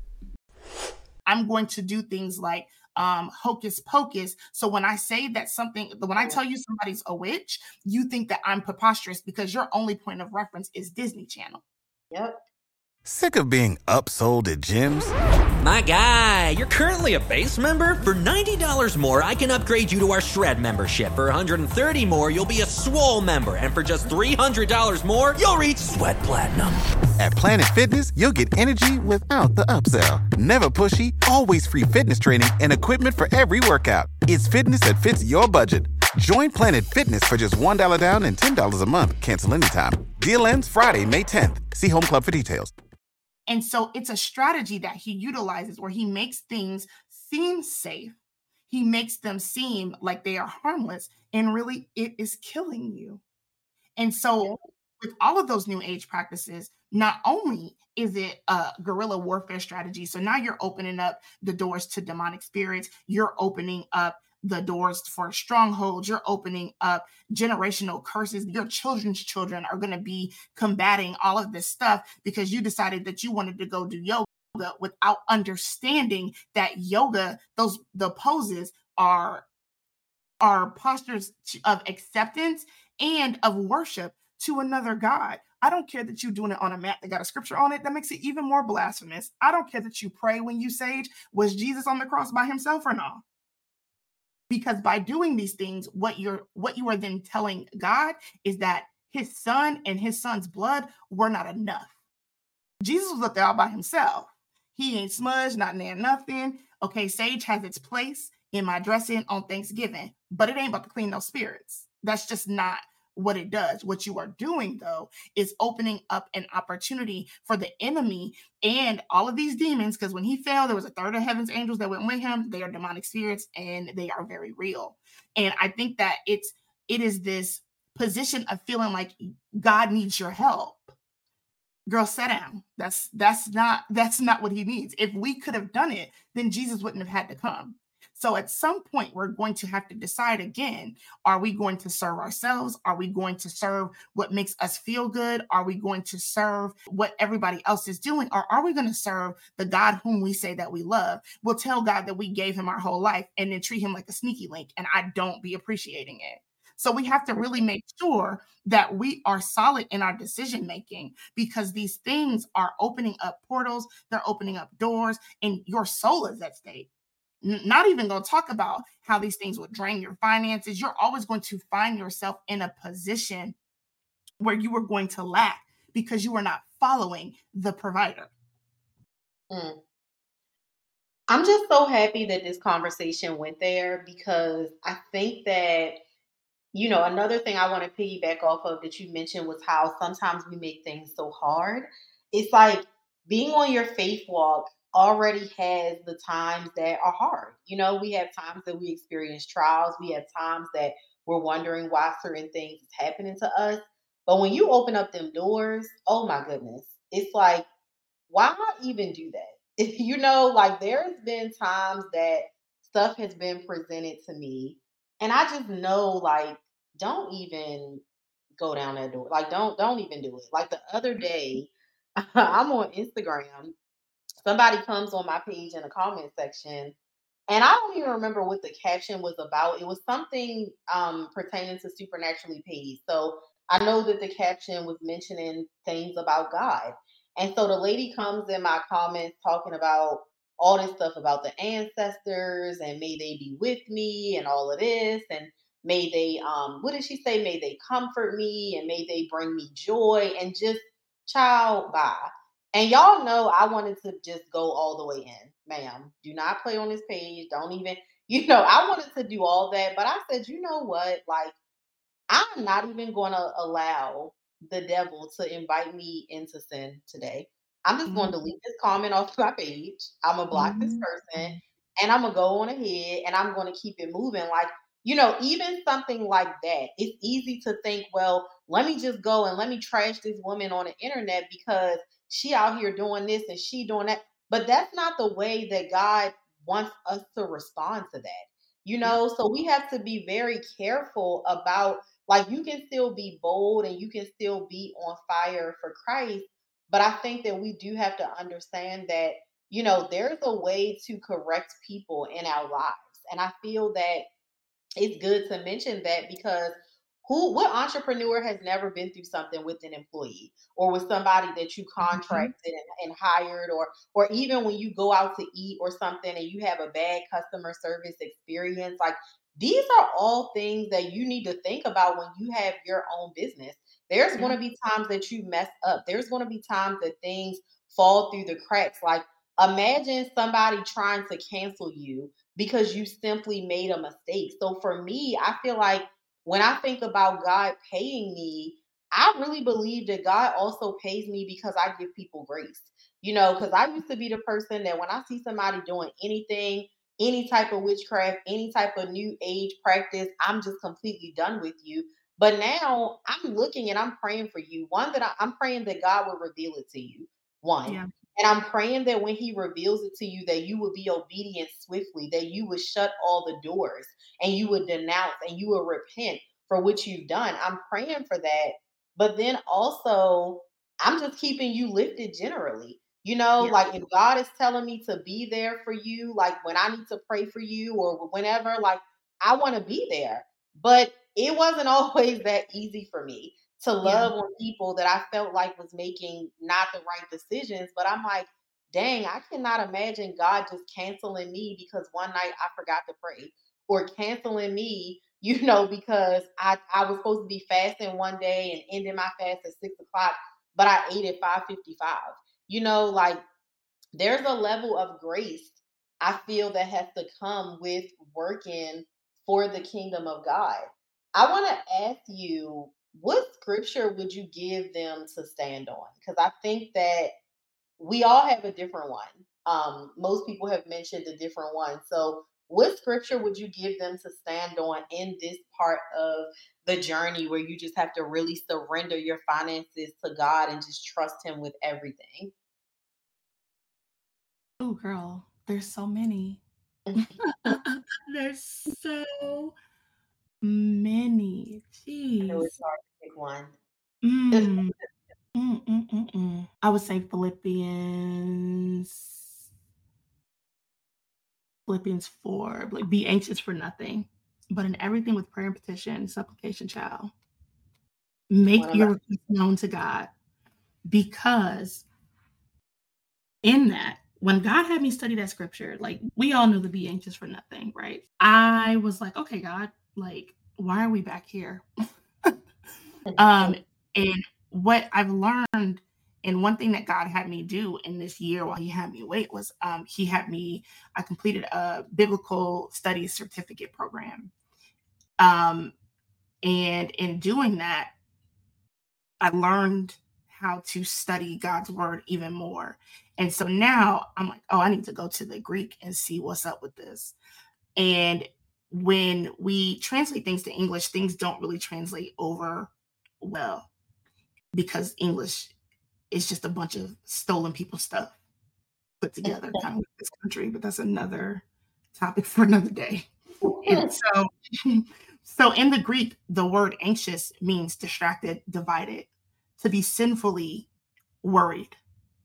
I'm going to do things like um, hocus pocus. So when I say that something, when I tell you somebody's a witch, you think that I'm preposterous because your only point of reference is Disney Channel. Yep. Sick of being upsold at gyms? My guy, you're currently a base member? For ninety dollars more, I can upgrade you to our Shred membership. For one hundred thirty dollars more, you'll be a Swole member. And for just three hundred dollars more, you'll reach Sweat Platinum. At Planet Fitness, you'll get energy without the upsell. Never pushy, always free fitness training and equipment for every workout. It's fitness that fits your budget. Join Planet Fitness for just one dollar down and ten dollars a month. Cancel anytime. Deal ends Friday, May tenth. See Home Club for details. And so it's a strategy that he utilizes where he makes things seem safe. He makes them seem like they are harmless, and really it is killing you. And so with all of those new age practices, not only is it a guerrilla warfare strategy, so now you're opening up the doors to demonic spirits, you're opening up the doors for strongholds, you're opening up generational curses. Your children's children are going to be combating all of this stuff because you decided that you wanted to go do yoga without understanding that yoga, those the poses are are postures of acceptance and of worship to another God. I don't care that you're doing it on a mat that got a scripture on it. That makes it even more blasphemous. I don't care that you pray when you sage. Was Jesus on the cross by himself or not? Because by doing these things, what you're what you are then telling God is that his son and his son's blood were not enough. Jesus was up there all by himself. He ain't smudged, not near nothing. Okay, sage has its place in my dressing on Thanksgiving, but it ain't about to clean those spirits. That's just not what it does. What you are doing, though, is opening up an opportunity for the enemy and all of these demons, because when he fell, there was a third of heaven's angels that went with him. They are demonic spirits, and they are very real. And I think that it's it is this position of feeling like God needs your help. Girl, sit down. That's that's not that's not what he needs. If we could have done it, then Jesus wouldn't have had to come. So at some point, we're going to have to decide again, are we going to serve ourselves? Are we going to serve what makes us feel good? Are we going to serve what everybody else is doing? Or are we going to serve the God whom we say that we love? We'll tell God that we gave him our whole life and then treat him like a sneaky link, and I don't be appreciating it. So we have to really make sure that we are solid in our decision making, because these things are opening up portals, they're opening up doors, and your soul is at stake. Not even going to talk about how these things will drain your finances. You're always going to find yourself in a position where you are going to lack because you are not following the provider. Mm. I'm just so happy that this conversation went there, because I think that, you know, another thing I want to piggyback off of that you mentioned was how sometimes we make things so hard. It's like being on your faith walk already has the times that are hard. You know, we have times that we experience trials. We have times that we're wondering why certain things is happening to us. But when you open up them doors, oh my goodness, it's like, why even do that? If you know, like there's been times that stuff has been presented to me, and I just know, like, don't even go down that door. Like, don't don't even do it. Like the other day, I'm on Instagram. Somebody comes on my page in the comment section, and I don't even remember what the caption was about. It was something um, pertaining to supernaturally paid. So I know that the caption was mentioning things about God. And so the lady comes in my comments talking about all this stuff about the ancestors and may they be with me and all of this. And may they, um, what did she say? May they comfort me and may they bring me joy, and just child, bye. And y'all know I wanted to just go all the way in. Ma'am, do not play on this page. Don't even, you know, I wanted to do all that. But I said, you know what? Like, I'm not even going to allow the devil to invite me into sin today. I'm just going to Mhm. delete this comment off my page. I'm going to block this Mhm. person, and I'm going to go on ahead and I'm going to keep it moving. Like, you know, even something like that, it's easy to think, well, let me just go and let me trash this woman on the internet because she out here doing this and she doing that. But that's not the way that God wants us to respond to that. You Yep. know, so we have to be very careful about, like, you can still be bold and you can still be on fire for Christ. But I think that we do have to understand that, you know, there's a way to correct people in our lives. And I feel that it's good to mention that, because who what entrepreneur has never been through something with an employee or with somebody that you Mhm. contracted and, and hired, or or even when you go out to eat or something and you have a bad customer service experience. Like, these are all things that you need to think about when you have your own business. There's going Yeah. to be times that you mess up. There's going to be times that things fall through the cracks. Like, imagine somebody trying to cancel you because you simply made a mistake. So for me, I feel like when I think about God paying me, I really believe that God also pays me because I give people grace. You know, because I used to be the person that when I see somebody doing anything, any type of witchcraft, any type of new age practice, I'm just completely done with you. But now I'm looking and I'm praying for you. One, that I, I'm praying that God will reveal it to you. One. Yeah. And I'm praying that when he reveals it to you, that you will be obedient swiftly, that you would shut all the doors and you would denounce and you will repent for what you've done. I'm praying for that. But then also, I'm just keeping you lifted generally. You know, Yeah. like if God is telling me to be there for you, like when I need to pray for you or whenever, like I want to be there. But it wasn't always that easy for me to Yeah. love on people that I felt like was making not the right decisions. But I'm like, dang, I cannot imagine God just canceling me because one night I forgot to pray or canceling me, you know, because I, I was supposed to be fasting one day and ending my fast at six o'clock, but I ate at five fifty-five. You know, like there's a level of grace I feel that has to come with working for the kingdom of God. I want to ask you, what scripture would you give them to stand on? Because I think that we all have a different one. Um, most people have mentioned a different one. So, what scripture would you give them to stand on in this part of the journey where you just have to really surrender your finances to God and just trust Him with everything? Oh, girl, there's so many. There's so many. I know it's Jeez. hard to pick one. Mm, mm, mm, mm, mm. I would say Philippians Philippians four, like, "Be anxious for nothing, but in everything with prayer and petition, supplication, child, One make of my your requests known to God." Because in that, when God had me study that scripture, like, we all know to be anxious for nothing, right? I was like, "Okay, God, like, why are we back here?" Um, and what I've learned, and one thing that God had me do in this year while He had me wait was, um, He had me I completed a biblical studies certificate program. Um, and in doing that, I learned how to study God's word even more. And so now I'm like, oh, I need to go to the Greek and see what's up with this. And when we translate things to English, things don't really translate over well because English is just a bunch of stolen people stuff put together, kind of like this country, but that's another topic for another day. And so, so in the Greek, the word anxious means distracted, divided, to be sinfully worried.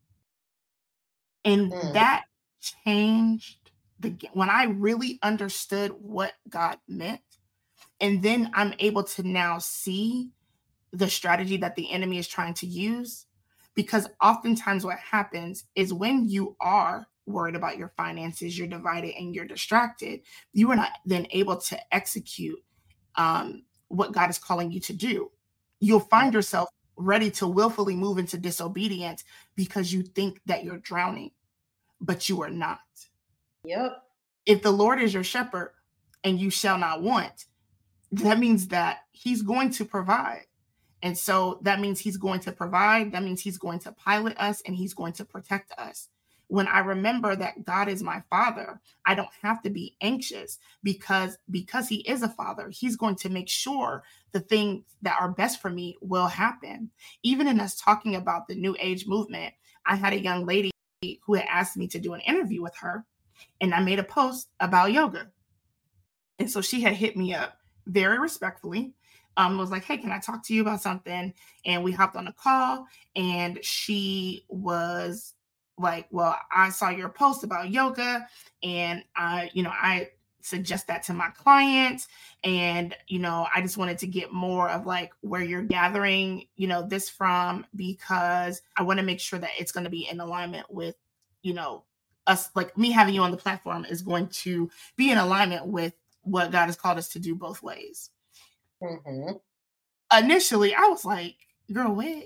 And Mm, that changed the g- when I really understood what God meant. And then I'm able to now see the strategy that the enemy is trying to use. Because oftentimes what happens is when you are worried about your finances, you're divided and you're distracted, you are not then able to execute um, what God is calling you to do. You'll mm. find yourself ready to willfully move into disobedience because you think that you're drowning, but you are not. Yep. If the Lord is your shepherd and you shall not want, that means that He's going to provide. And so that means He's going to provide. That means He's going to pilot us and He's going to protect us. When I remember that God is my father, I don't have to be anxious because because He is a father, He's going to make sure the things that are best for me will happen. Even in us talking about the new age movement, I had a young lady who had asked me to do an interview with her, and I made a post about yoga. And so she had hit me up very respectfully. Um, was like, hey, can I talk to you about something? And we hopped on a call, and she was like, well, I saw your post about yoga, and I, you know, I suggest that to my clients. And, you know, I just wanted to get more of like where you're gathering, you know, this from, because I want to make sure that it's going to be in alignment with, you know, us, like me having you on the platform is going to be in alignment with what God has called us to do both ways. Mhm. Initially, I was like, girl, wait.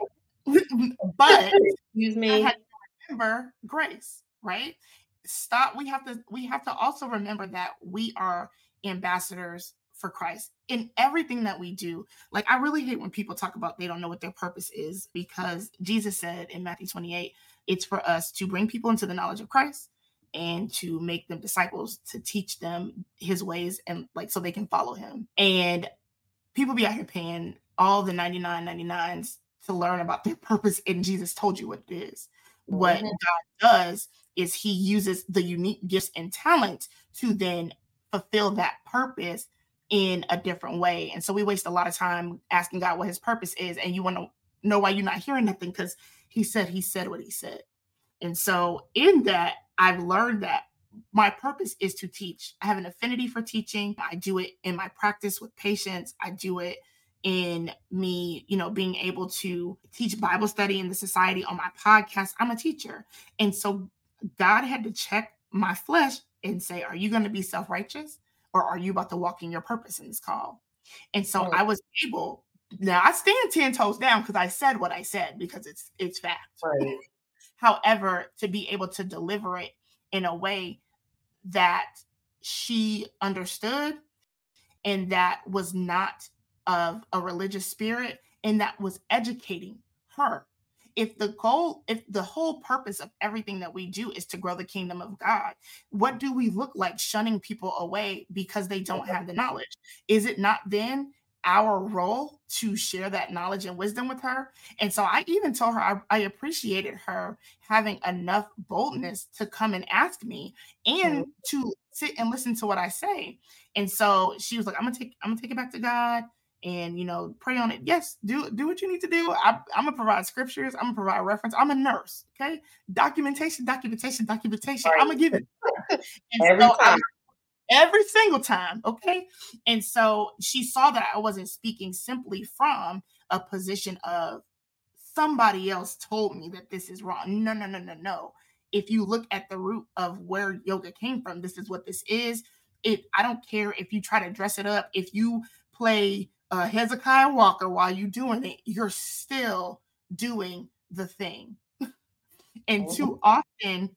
But Excuse I had me. to remember grace, right? Stop. We have to, we have to also remember that we are ambassadors for Christ in everything that we do. Like, I really hate when people talk about they don't know what their purpose is, because Jesus said in Matthew twenty-eight, it's for us to bring people into the knowledge of Christ and to make them disciples, to teach them His ways, and like so they can follow Him. And people be out here paying all the ninety-nine ninety-nines to learn about their purpose, and Jesus told you what it is. What Mhm. God does is He uses the unique gifts and talents to then fulfill that purpose in a different way. And so we waste a lot of time asking God what His purpose is, and you want to know why you're not hearing nothing, because He said He said what He said. And so in that, I've learned that my purpose is to teach. I have an affinity for teaching. I do it in my practice with patients. I do it in me, you know, being able to teach Bible study in the society on my podcast. I'm a teacher. And so God had to check my flesh and say, are you going to be self-righteous, or are you about to walk in your purpose in this call? And so Right. I was able, now I stand ten toes down because I said what I said, because it's it's fact. Right. However, to be able to deliver it in a way that she understood, and that was not of a religious spirit, and that was educating her. If the goal, if the whole purpose of everything that we do is to grow the kingdom of God, what do we look like shunning people away because they don't have the knowledge? Is it not then our role to share that knowledge and wisdom with her? And so I even told her I, I appreciated her having enough boldness to come and ask me and to sit and listen to what I say. And so she was like, I'm gonna take, I'm gonna take it back to God and, you know, pray on it. Yes, do do what you need to do. I, I'm gonna provide scriptures. I'm gonna provide reference. I'm a nurse. Okay, documentation, documentation, documentation. Right. I'm gonna give it. And Every so I, time. every single time. Okay. And so she saw that I wasn't speaking simply from a position of somebody else told me that this is wrong. No, no, no, no, no. If you look at the root of where yoga came from, this is what this is. It, I don't care if you try to dress it up. If you play uh, Hezekiah Walker while you're doing it, you're still doing the thing. And too often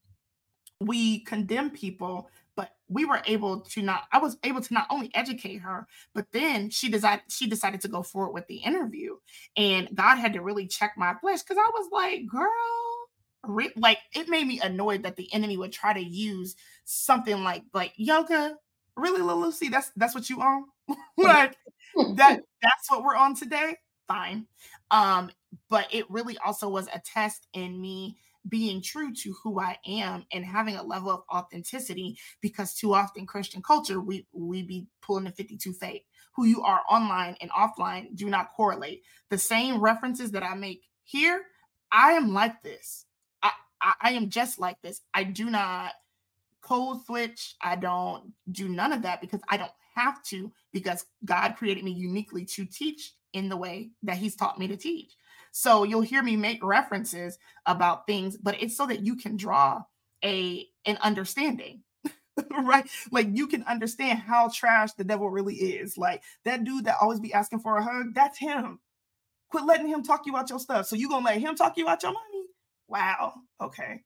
we condemn people, but we were able to not, I was able to not only educate her, but then she decided, she decided to go forward with the interview. And God had to really check my flesh, because I was like, girl, re-, like it made me annoyed that the enemy would try to use something like, like yoga. Really, Lil Lucy, that's, that's what you on? Like that, that's what we're on today. Fine. Um, but it really also was a test in me being true to who I am and having a level of authenticity, because too often Christian culture, we we be pulling the fifty-two fake. Who you are online and offline do not correlate. The same references that I make here, I am like this. I, I, I am just like this. I do not code switch. I don't do none of that because I don't have to, because God created me uniquely to teach in the way that he's taught me to teach. So you'll hear me make references about things, but it's so that you can draw a an understanding, right? Like you can understand how trash the devil really is. Like that dude that always be asking for a hug, that's him. Quit letting him talk you out your stuff. So you gonna let him talk you out your money? Wow. Okay.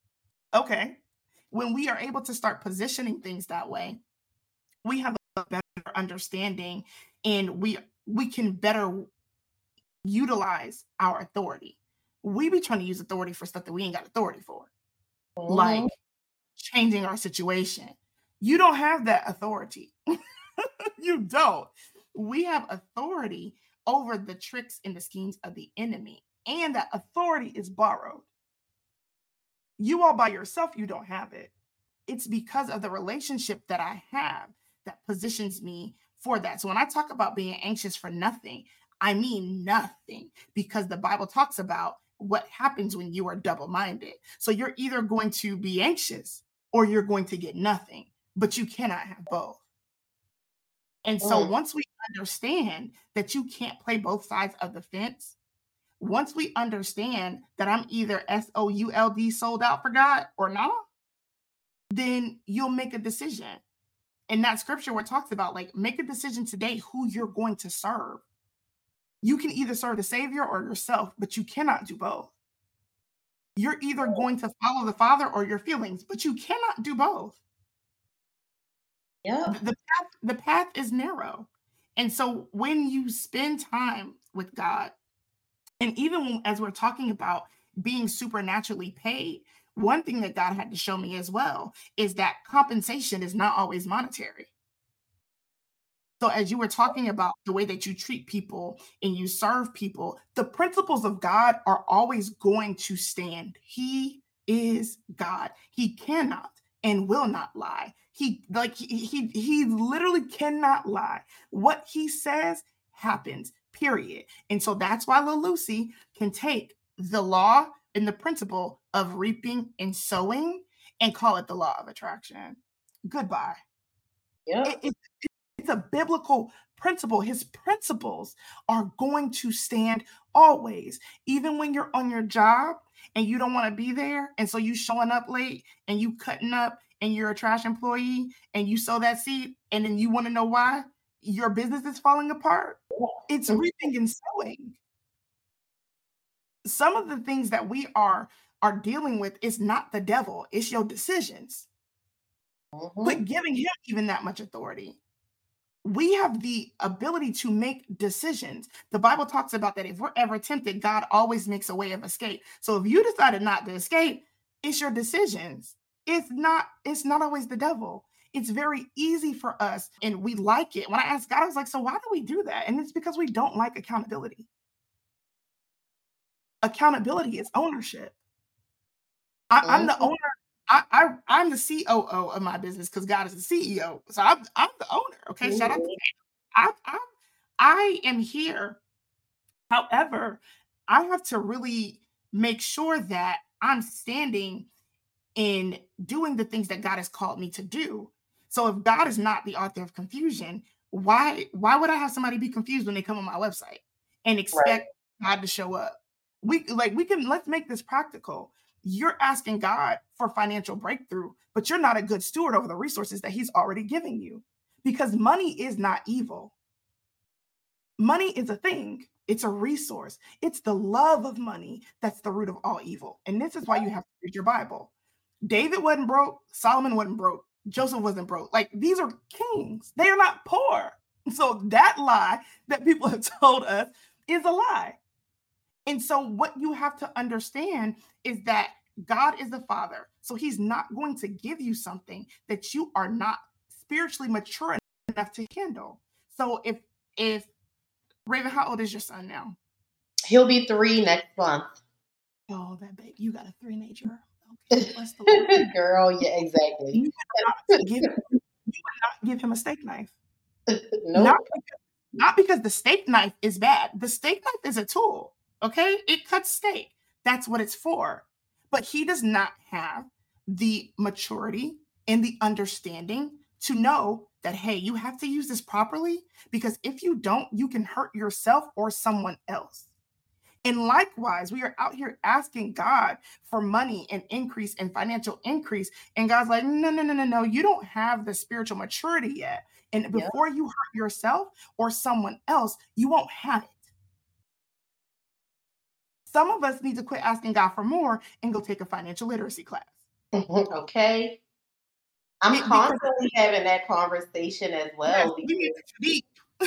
Okay. When we are able to start positioning things that way, we have a better understanding, and we we can better utilize our authority. We be trying to use authority for stuff that we ain't got authority for, Mm-hmm. like changing our situation. You don't have that authority. You don't. We have authority over the tricks and the schemes of the enemy, and that authority is borrowed. You all by yourself, you don't have it. It's because of the relationship that I have that positions me for that. So when I talk about being anxious for nothing, I mean nothing, because the Bible talks about what happens when you are double-minded. So you're either going to be anxious or you're going to get nothing, but you cannot have both. And so Mm. once we understand that you can't play both sides of the fence, once we understand that I'm either S O U L D, sold out for God, or not, then you'll make a decision. And that scripture where it talks about, like, make a decision today who you're going to serve. You can either serve the Savior or yourself, but you cannot do both. You're either going to follow the Father or your feelings, but you cannot do both. Yeah. The path, the path is narrow. And so when you spend time with God, and even when, as we're talking about being supernaturally paid, one thing that God had to show me as well is that compensation is not always monetary. So as you were talking about the way that you treat people and you serve people, the principles of God are always going to stand. He is God. He cannot and will not lie. He like he he, he literally cannot lie. What he says happens, period. And so that's why Lil Lucy can take the law in the principle of reaping and sowing and call it the law of attraction. Goodbye. Yep. It, it, it's a biblical principle. His principles are going to stand always, even when you're on your job and you don't want to be there. And so you showing up late and you cutting up and you're a trash employee and you sow that seed and then you want to know why your business is falling apart. It's reaping and sowing. Some of the things that we are are dealing with is not the devil, it's your decisions. Mhm. Quit giving him even that much authority. We have the ability to make decisions. The Bible talks about that if we're ever tempted, God always makes a way of escape. So if you decided not to escape, it's your decisions. It's not, it's not always the devil. It's very easy for us and we like it. When I asked God, I was like, so why do we do that? And it's because we don't like accountability. Accountability is ownership. I, I'm the Mhm. owner. I, I I'm the C O O of my business because God is the C E O. So I'm I'm the owner. Okay, shout out to Mhm. I, I I am here. However, I have to really make sure that I'm standing in doing the things that God has called me to do. So if God is not the author of confusion, why why would I have somebody be confused when they come on my website and Right. expect God to show up? We like we can let's make this practical. You're asking God for financial breakthrough, but you're not a good steward over the resources that he's already giving you because money is not evil. Money is a thing. It's a resource. It's the love of money that's the root of all evil. And this is why you have to read your Bible. David wasn't broke. Solomon wasn't broke. Joseph wasn't broke. Like these are kings. They are not poor. So that lie that people have told us is a lie. And so what you have to understand is that God is the Father. So he's not going to give you something that you are not spiritually mature enough to handle. So if if Raven, how old is your son now? He'll be three next month. Oh, that baby, you got a three nature. Okay, bless the Lord. Girl, yeah, exactly. You would not give you would not give him a steak knife. Not Nope. because, not because the steak knife is bad. The steak knife is a tool. Okay, it cuts steak. That's what it's for. But he does not have the maturity and the understanding to know that, hey, you have to use this properly because if you don't, you can hurt yourself or someone else. And likewise, we are out here asking God for money and increase and financial increase. And God's like, no, no, no, no, no. You don't have the spiritual maturity yet. And Yep. before you hurt yourself or someone else, you won't have it. Some of us need to quit asking God for more and go take a financial literacy class. Okay. I'm It, because constantly having that conversation as yes, well we need because to deep.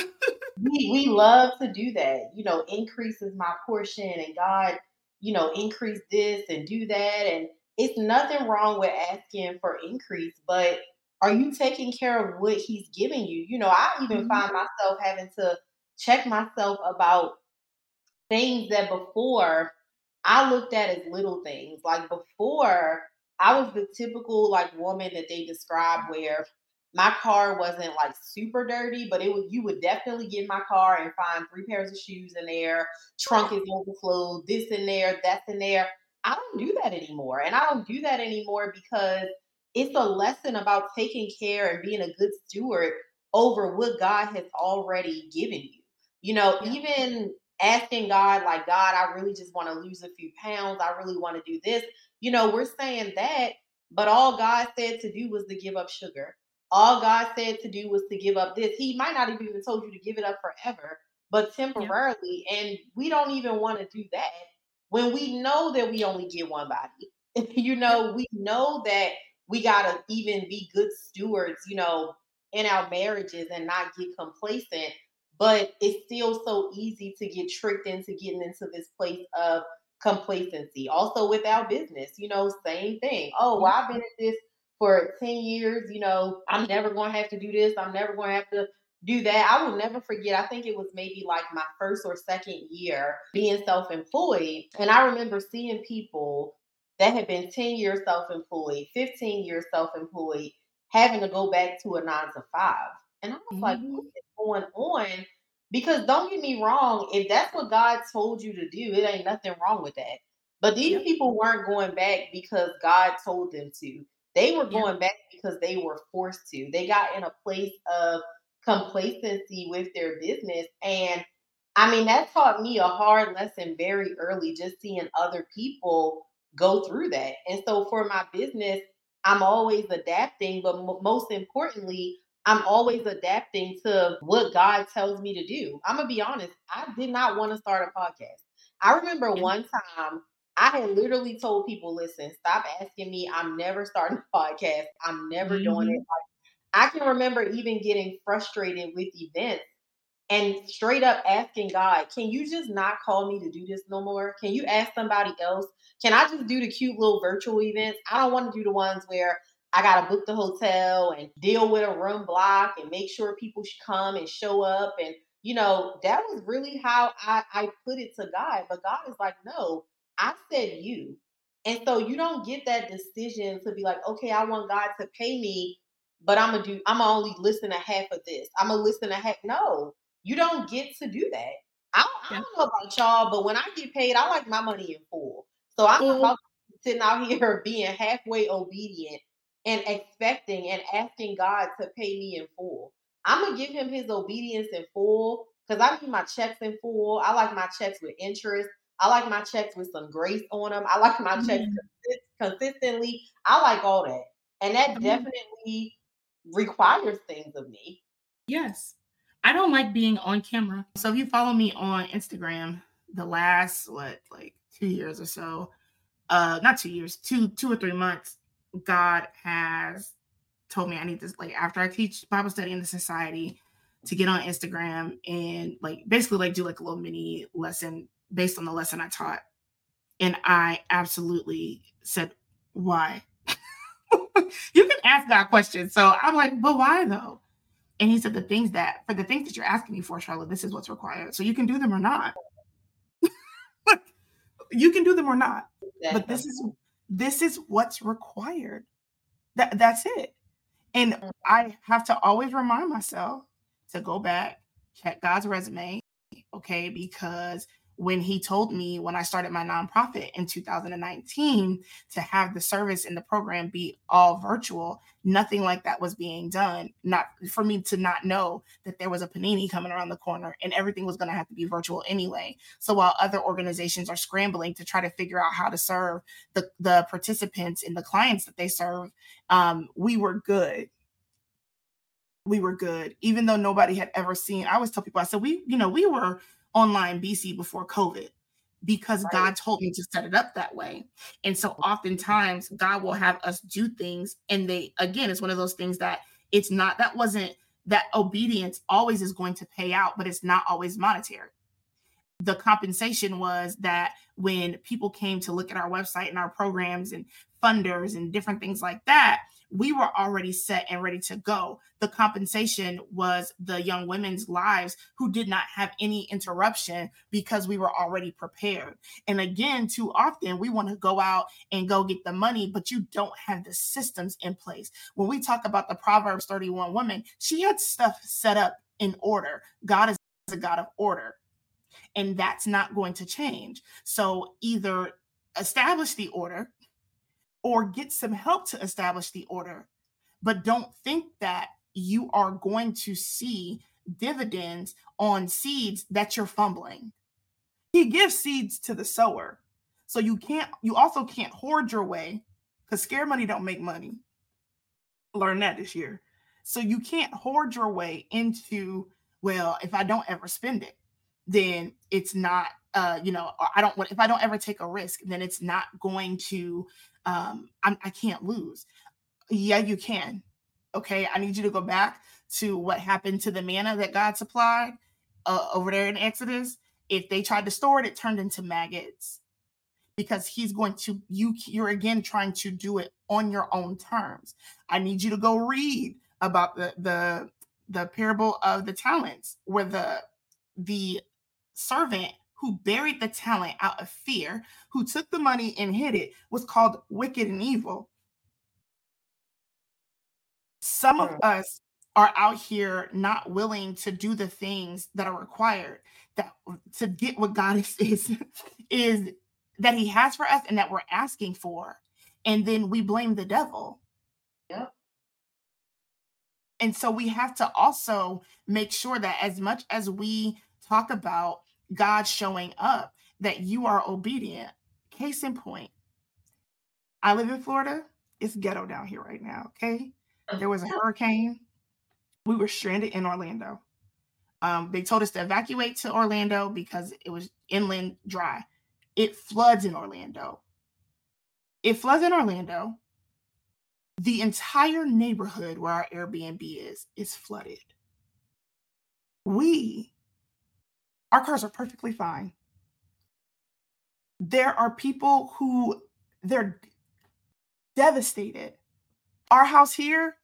we we love to do that. You know, increases my portion and God, you know, increase this and do that. And it's nothing wrong with asking for increase, but are you taking care of what he's giving you? You know, I even Mhm. find myself having to check myself about things that before I looked at as little things. Like before, I was the typical like woman that they describe where my car wasn't like super dirty, but it would you would definitely get in my car and find three pairs of shoes in there, trunk is overflowed, this in there, that's in there. I don't do that anymore. And I don't do that anymore because it's a lesson about taking care and being a good steward over what God has already given you. You know, Yeah. even asking God, like, God, I really just want to lose a few pounds. I really want to do this. You know, we're saying that, but all God said to do was to give up sugar. All God said to do was to give up this. He might not have even told you to give it up forever, but Yeah. temporarily. And we don't even want to do that when we know that we only get one body. you Yeah. know, we know that we got to even be good stewards, you know, in our marriages and not get complacent, but it's still so easy to get tricked into getting into this place of complacency. Also with our business, you know, same thing. Oh, well, Yeah. I've been at this for ten years, you know, I'm never going to have to do this. I'm never going to have to do that. I will never forget. I think it was maybe like my first or second year being self employed. And I remember seeing people that had been ten years self employed, fifteen years self employed, having to go back to a nine to five. And I was like, what Mhm. is going on? Because don't get me wrong, if that's what God told you to do, it ain't nothing wrong with that. But these Yep. people weren't going back because God told them to. They were Yeah. going back because they were forced to. They got in a place of complacency with their business. And I mean, that taught me a hard lesson very early, just seeing other people go through that. And so for my business, I'm always adapting, but mo most importantly, I'm always adapting to what God tells me to do. I'm gonna be honest, I did not want to start a podcast. I remember Yeah. one time I had literally told people, listen, stop asking me. I'm never starting a podcast. I'm never doing it. Mhm. I can remember even getting frustrated with events and straight up asking God, can you just not call me to do this no more? Can you ask somebody else? Can I just do the cute little virtual events? I don't want to do the ones where I got to book the hotel and deal with a room block and make sure people should come and show up. And, you know, that was really how I, I put it to God. But God is like, no, I said you. And so you don't get that decision to be like, okay, I want God to pay me, but I'm gonna do, I'm gonna only listen to half of this. I'm gonna listen to half. No, you don't get to do that. I don't, I Yeah. don't know about y'all, but when I get paid, I like my money in full. So I'm not Full. about to be sitting out here being halfway obedient and expecting and asking God to pay me in full. I'm gonna give him his obedience in full because I need my checks in full. I like my checks with interest. I like my checks with some grace on them. I like my checks Mhm. consist- consistently. I like all that. And that Come on. definitely requires things of me. Yes. I don't like being on camera. So if you follow me on Instagram, the last what, like two years or so, uh, not two years, two two or three months, God has told me I need this. Like after I teach Bible study in the society, to get on Instagram and like basically like do like a little mini lesson based on the lesson I taught. And I absolutely said, why? You can ask God questions. So I'm like, but why though? And he said, the things that, for the things that you're asking me for, Charlotte, this is what's required. So you can do them or not. You can do them or not. But That's this is this is what's required. That that's it. And a I have to always remind myself to go back, check God's resume, okay? Because when he told me when I started my nonprofit in two thousand nineteen to have the service and the program be all virtual, nothing like that was being done. Not for me to not know that there was a panini coming around the corner and everything was going to have to be virtual anyway. So while other organizations are scrambling to try to figure out how to serve the, the participants and the clients that they serve, um, we were good. We were good, even though nobody had ever seen. I always tell people, I said, we, you know, we were online B C before COVID because right. God told me to set it up that way. And so oftentimes God will have us do things. And they, again, it's one of those things that it's not, that wasn't, that obedience always is going to pay out, but it's not always monetary. The compensation was that when people came to look at our website and our programs and funders and different things like that, we were already set and ready to go. The compensation was the young women's lives who did not have any interruption because we were already prepared. And again, too often we want to go out and go get the money, but you don't have the systems in place. When we talk about the Proverbs thirty-one woman, she had stuff set up in order. God is a God of order. And that's not going to change. So either establish the order or get some help to establish the order. But don't think that you are going to see dividends on seeds that you're fumbling. He gives seeds to the sower. So you can't, you also can't hoard your way because scare money don't make money. Learn that this year. So you can't hoard your way into, well, if I don't ever spend it, then it's not, uh, you know, I don't want, if I don't ever take a risk, then it's not going to, um, I'm, I can't lose. Yeah, you can. Okay. I need you to go back to what happened to the manna that God supplied uh, over there in Exodus. If they tried to store it, it turned into maggots because he's going to, you, you're again trying to do it on your own terms. I need you to go read about the, the, the parable of the talents where the, the servant who buried the talent out of fear, who took the money and hid it, was called wicked and evil. Some of Mm. us are out here not willing to do the things that are required that to get what God is is, is that he has for us and that we're asking for. And then we blame the devil. Yep. And so we have to also make sure that as much as we talk about God showing up, that you are obedient. Case in point, I live in Florida. It's ghetto down here right now, okay? There was a hurricane. We were stranded in Orlando. Um, they told us to evacuate to Orlando because it was inland dry. It floods in Orlando. It floods in Orlando. The entire neighborhood where our Airbnb is, is flooded. We, our cars are perfectly fine. There are people who, they're devastated. Our house here,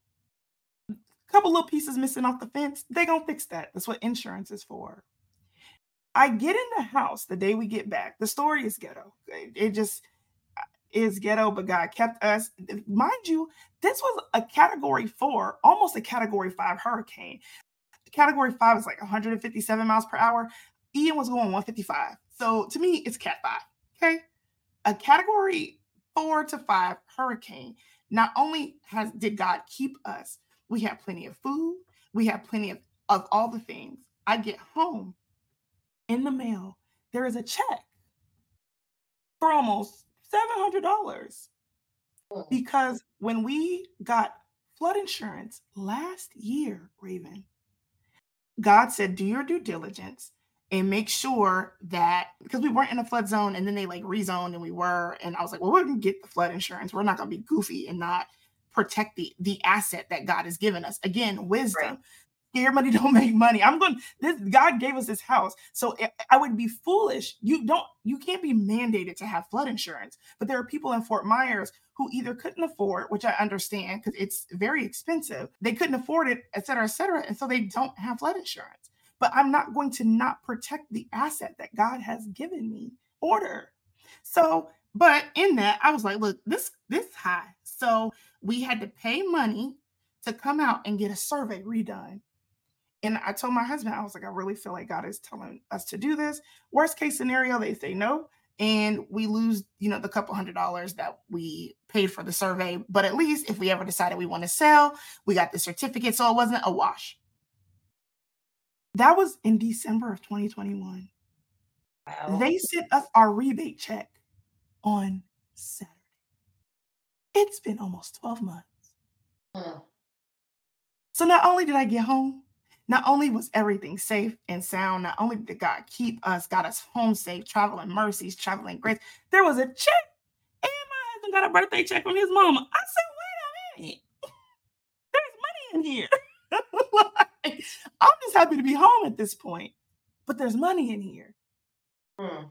a couple little pieces missing off the fence. They gonna fix that. That's what insurance is for. I get in the house the day we get back. The story is ghetto. It just is ghetto, but God kept us. Mind you, this was a category four, almost a category five hurricane. Category five is like one hundred fifty-seven miles per hour. Ian was going one fifty-five. So to me, it's cat five. Okay. A category four to five hurricane. Not only has did God keep us, we have plenty of food. We have plenty of, of all the things. I get home in the mail. There is a check for almost seven hundred dollars because when we got flood insurance last year, Raven, God said, do your due diligence and make sure that, because we weren't in a flood zone and then they like rezoned and we were, and I was like, well, we're going to get the flood insurance. We're not going to be goofy and not protect the, the asset that God has given us. Again, wisdom. Right. Scare money don't make money. I'm going, this God gave us this house. So it, I would be foolish. You don't, you can't be mandated to have flood insurance, but there are people in Fort Myers who either couldn't afford, which I understand because it's very expensive. They couldn't afford it, et cetera, et cetera. And so they don't have flood insurance, but I'm not going to not protect the asset that God has given me. Order. So, but in that, I was like, look, this, this high. So we had to pay money to come out and get a survey redone. And I told my husband, I was like, I really feel like God is telling us to do this. Worst case scenario, they say no. And we lose, you know, the couple hundred dollars that we paid for the survey. But at least if we ever decided we want to sell, we got the certificate. So it wasn't a wash. That was in December of twenty twenty-one. Wow. They sent us our rebate check on Saturday. It's been almost twelve months. Hmm. So not only did I get home, not only was everything safe and sound, not only did God keep us, got us home safe, traveling mercies, traveling grace, there was a check, and my husband got a birthday check from his mama. I said, wait a minute, there's money in here. Like, I'm just happy to be home at this point, but there's money in here. Hmm.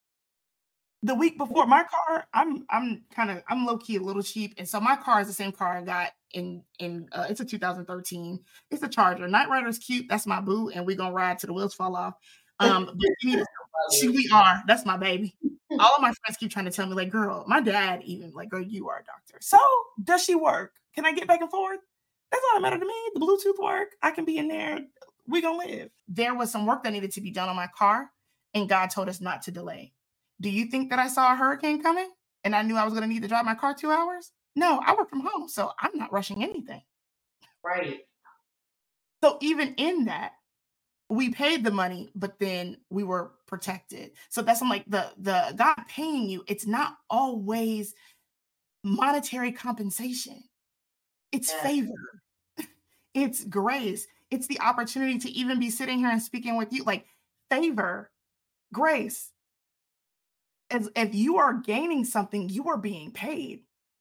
The week before, my car, I'm I'm kind of I'm low key a little cheap, and so my car is the same car I got in in uh, it's a two thousand thirteen. It's a Charger. Knight Rider's cute. That's my boo, and we're gonna ride till the wheels fall off. Um, but she, we are. That's my baby. All of my friends keep trying to tell me, like, girl, my dad even like, girl, you are a doctor. So does she work? Can I get back and forth? That's all that matters to me. The Bluetooth work. I can be in there. We gonna live. There was some work that needed to be done on my car, and God told us not to delay. Do you think that I saw a hurricane coming and I knew I was going to need to drive my car two hours? No, I work from home, so I'm not rushing anything. Right. So even in that, we paid the money, but then we were protected. So that's I'm like the the God paying you. It's not always monetary compensation. It's yeah. favor. It's grace. It's the opportunity to even be sitting here and speaking with you, like favor, grace. As if you are gaining something, you are being paid.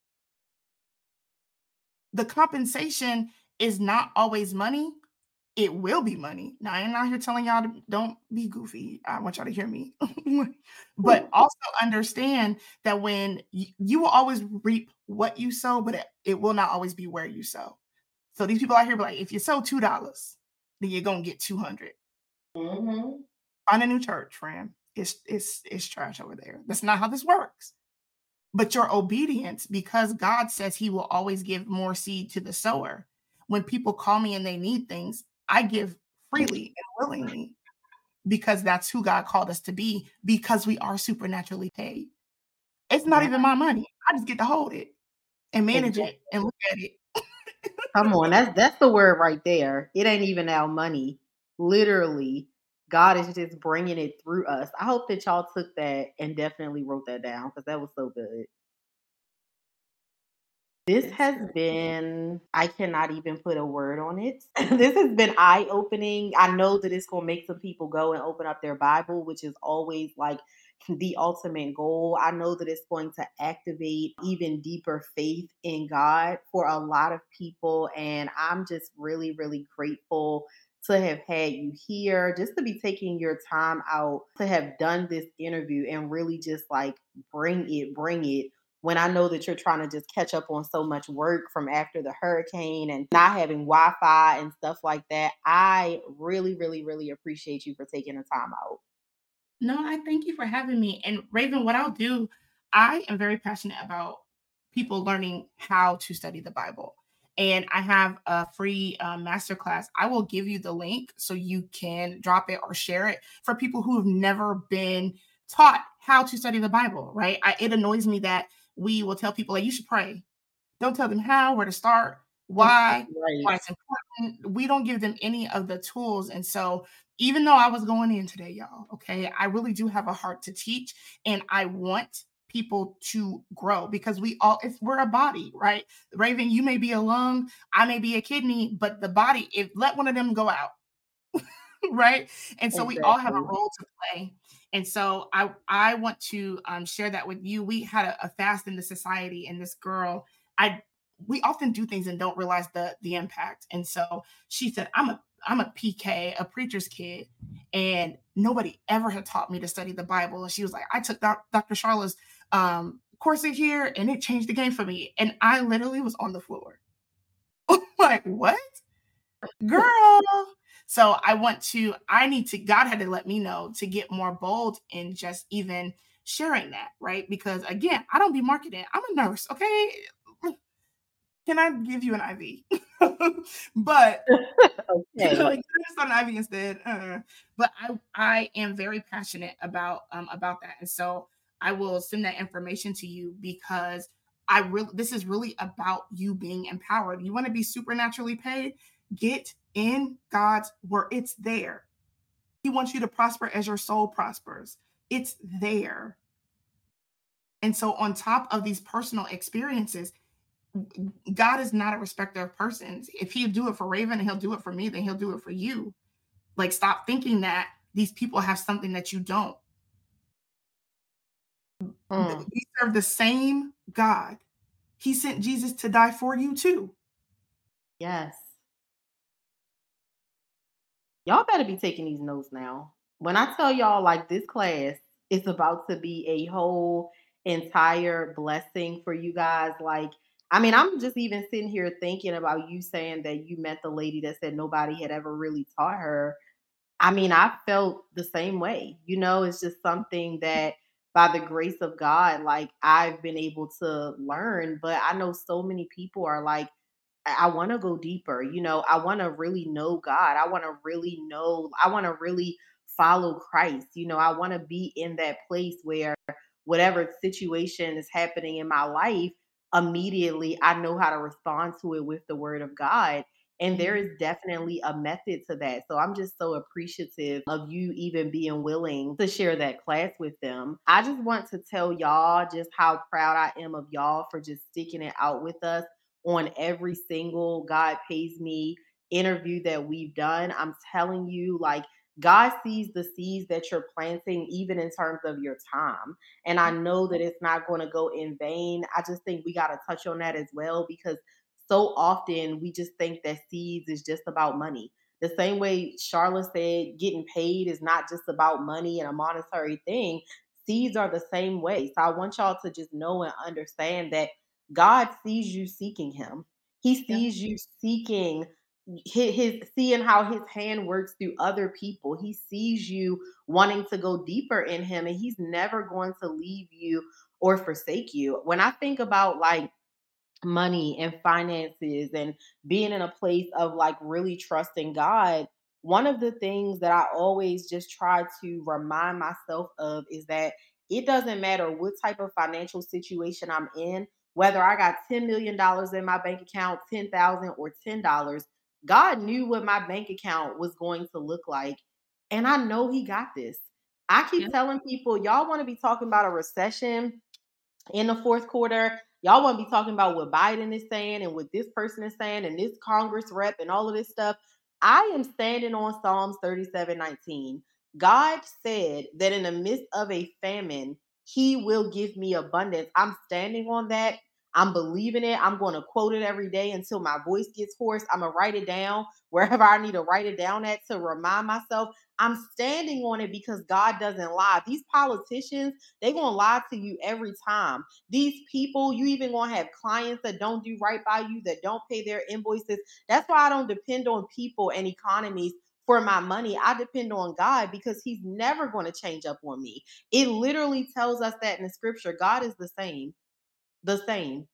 The compensation is not always money. It will be money. Now, I'm not here telling y'all to don't be goofy. I want y'all to hear me. But also understand that when you, you will always reap what you sow, but it, it will not always be where you sow. So these people out here be like, if you sow two dollars, then you're going to get two hundred. Mm-hmm. Find a new church, friend. It's, it's, it's trash over there. That's not how this works. But your obedience, because God says he will always give more seed to the sower. When people call me and they need things, I give freely and willingly. because that's who God called us to be, because we are supernaturally paid. It's not Yeah, even my money. I just get to hold it and manage exactly. it and look at it. Come on, that's that's the word right there. It ain't even our money. Literally, God is just bringing it through us. I hope that y'all took that and definitely wrote that down because that was so good. This Yes, has been, I cannot even put a word on it. This has been eye opening. I know that it's going to make some people go and open up their Bible, which is always like the ultimate goal. I know that it's going to activate even deeper faith in God for a lot of people. And I'm just really, really grateful to have had you here, just to be taking your time out to have done this interview and really just like bring it, bring it when I know that you're trying to just catch up on so much work from after the hurricane and not having Wi-Fi and stuff like that. I really, really, really appreciate you for taking the time out. no, I thank you for having me. And Raven, what I'll do, I am very passionate about people learning how to study the Bible. And I have a free uh, masterclass. I will give you the link so you can drop it or share it for people who have never been taught how to study the Bible, right? I, it annoys me that we will tell people, like, you should pray. Don't tell them how, where to start, why, why Right. it's important. We don't give them any of the tools. And so, even though I was going in today, y'all, okay, I really do have a heart to teach, and I want people to grow because we all, it's, we're a body, right? Raven, you may be a lung, I may be a kidney, but the body, if let one of them go out, right? And so we all have a Exactly. role to play. And so I I want to um, share that with you. We had a, a fast in the society, and this girl, I we often do things and don't realize the the impact. And so she said, "I'm a I'm a P K, a preacher's kid, and nobody ever had taught me to study the Bible." And she was like, "I took doc- doctor Charla's um, course here, and it changed the game for me." And I literally was on the floor, like, "What?" Girl. So I want to, I need to, God had to let me know to get more bold in just even sharing that, right? Because again, I don't be marketing. I'm a nurse, okay? Can I give you an I V? But Okay. like just on I V instead. Uh, but I I am very passionate about um about that. And so I will send that information to you because I really this is really about you being empowered. You want to be supernaturally paid? Get in God's word. It's there. He wants you to prosper as your soul prospers. It's there. And so on top of these personal experiences, God is not a respecter of persons. If he'll do it for Raven and he'll do it for me, then he'll do it for you. Like, stop thinking that these people have something that you don't. Mm. We serve the same God. He sent Jesus to die for you too. Yes. Y'all better be taking these notes now. When I tell y'all, like, this class is about to be a whole entire blessing for you guys. Like, I mean, I'm just even sitting here thinking about you saying that you met the lady that said nobody had ever really taught her. I mean, I felt the same way. You know, it's just something that by the grace of God, like I've been able to learn. But I know so many people are like, I, want to go deeper. You know, I want to really know God. I want to really know, I want to really follow Christ. You know, I want to be in that place where whatever situation is happening in my life, immediately I know how to respond to it with the word of God. And there is Mhm. definitely a method to that. So I'm just so appreciative of you even being willing to share that class with them. I just want to tell y'all just how proud I am of y'all for just sticking it out with us on every single God Pays Me interview that we've done. I'm telling you, like, God sees the seeds that you're planting, even in terms of your time. And I know that it's not going to go in vain. I just think we got to touch on that as well because so often we just think that seeds is just about money. The same way Charlotte said, getting paid is not just about money and a monetary thing. Seeds are the same way. So I want y'all to just know and understand that God sees you seeking Him. He Yeah. sees you seeking his, his seeing how His hand works through other people. He sees you wanting to go deeper in Him, and He's never going to leave you or forsake you. When I think about like money and finances and being in a place of like really trusting God, one of the things that I always just try to remind myself of is that it doesn't matter what type of financial situation I'm in, whether I got ten million dollars in my bank account, ten thousand dollars or ten dollars, God knew what my bank account was going to look like. And I know he got this. I keep Yeah. telling people, y'all want to be talking about a recession in the fourth quarter. Y'all want to be talking about what Biden is saying and what this person is saying and this Congress rep and all of this stuff. I am standing on Psalms thirty-seven nineteen. God said that in the midst of a famine, he will give me abundance. I'm standing on that. I'm believing it. I'm going to quote it every day until my voice gets hoarse. I'm going to write it down wherever I need to write it down at to remind myself. I'm standing on it because God doesn't lie. These politicians, they're going to lie to you every time. These people, you even going to have clients that don't do right by you, that don't pay their invoices. That's why I don't depend on people and economies for my money. I depend on God because he's never going to change up on me. It literally tells us that in the scripture. God is the same. The same.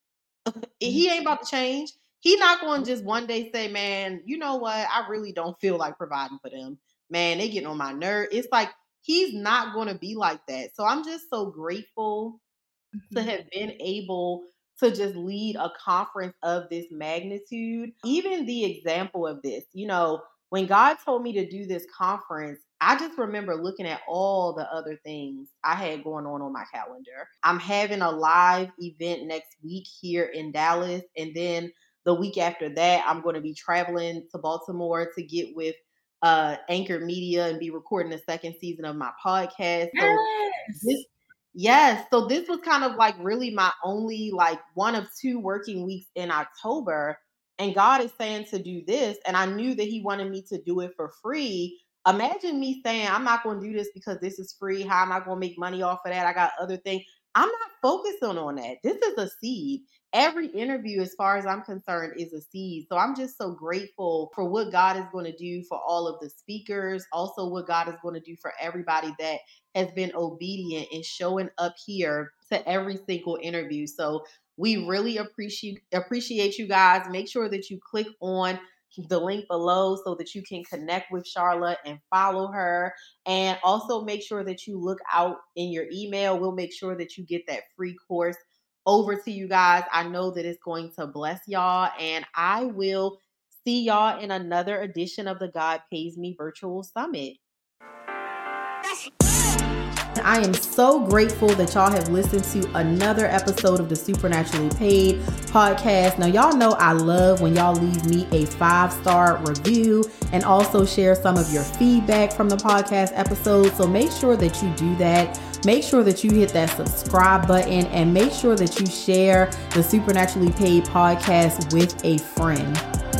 He ain't about to change. He not going to just one day say, man, you know what? I really don't feel like providing for them. Man, they getting on my nerve. It's like, he's not going to be like that. So I'm just so grateful mm-hmm. to have been able to just lead a conference of this magnitude. Even the example of this, you know, when God told me to do this conference, I just remember looking at all the other things I had going on on my calendar. I'm having a live event next week here in Dallas. And then the week after that, I'm going to be traveling to Baltimore to get with uh, Anchor Media and be recording the second season of my podcast. So yes. This, yes. So this was kind of like really my only like one of two working weeks in October. And God is saying to do this. And I knew that he wanted me to do it for free. Imagine me saying, I'm not going to do this because this is free. How am I going to make money off of that? I got other things. I'm not focusing on that. This is a seed. Every interview, as far as I'm concerned, is a seed. So I'm just so grateful for what God is going to do for all of the speakers. Also, what God is going to do for everybody that has been obedient and showing up here to every single interview. So we really appreciate appreciate you guys. Make sure that you click on the link below so that you can connect with Charlotte and follow her. And also make sure that you look out in your email. We'll make sure that you get that free course over to you guys. I know that it's going to bless y'all. And I will see y'all in another edition of the God Pays Me Virtual Summit. I am so grateful that y'all have listened to another episode of the Supernaturally Paid podcast. Now, y'all know I love when y'all leave me a five-star review and also share some of your feedback from the podcast episode. So make sure that you do that. Make sure that you hit that subscribe button and make sure that you share the Supernaturally Paid podcast with a friend.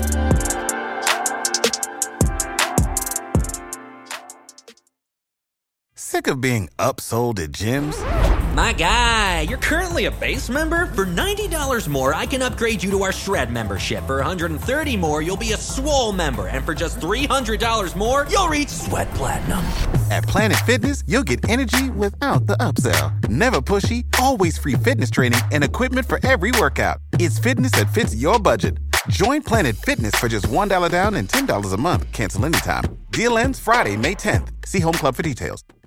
Sick of being upsold at gyms? My guy, you're currently a base member? For ninety dollars more, I can upgrade you to our Shred membership. For one hundred thirty dollars more, you'll be a Swole member. And for just three hundred dollars more, you'll reach Sweat Platinum. At Planet Fitness, you'll get energy without the upsell. Never pushy, always free fitness training and equipment for every workout. It's fitness that fits your budget. Join Planet Fitness for just one dollar down and ten dollars a month. Cancel anytime. Deal ends Friday, May tenth. See Home Club for details.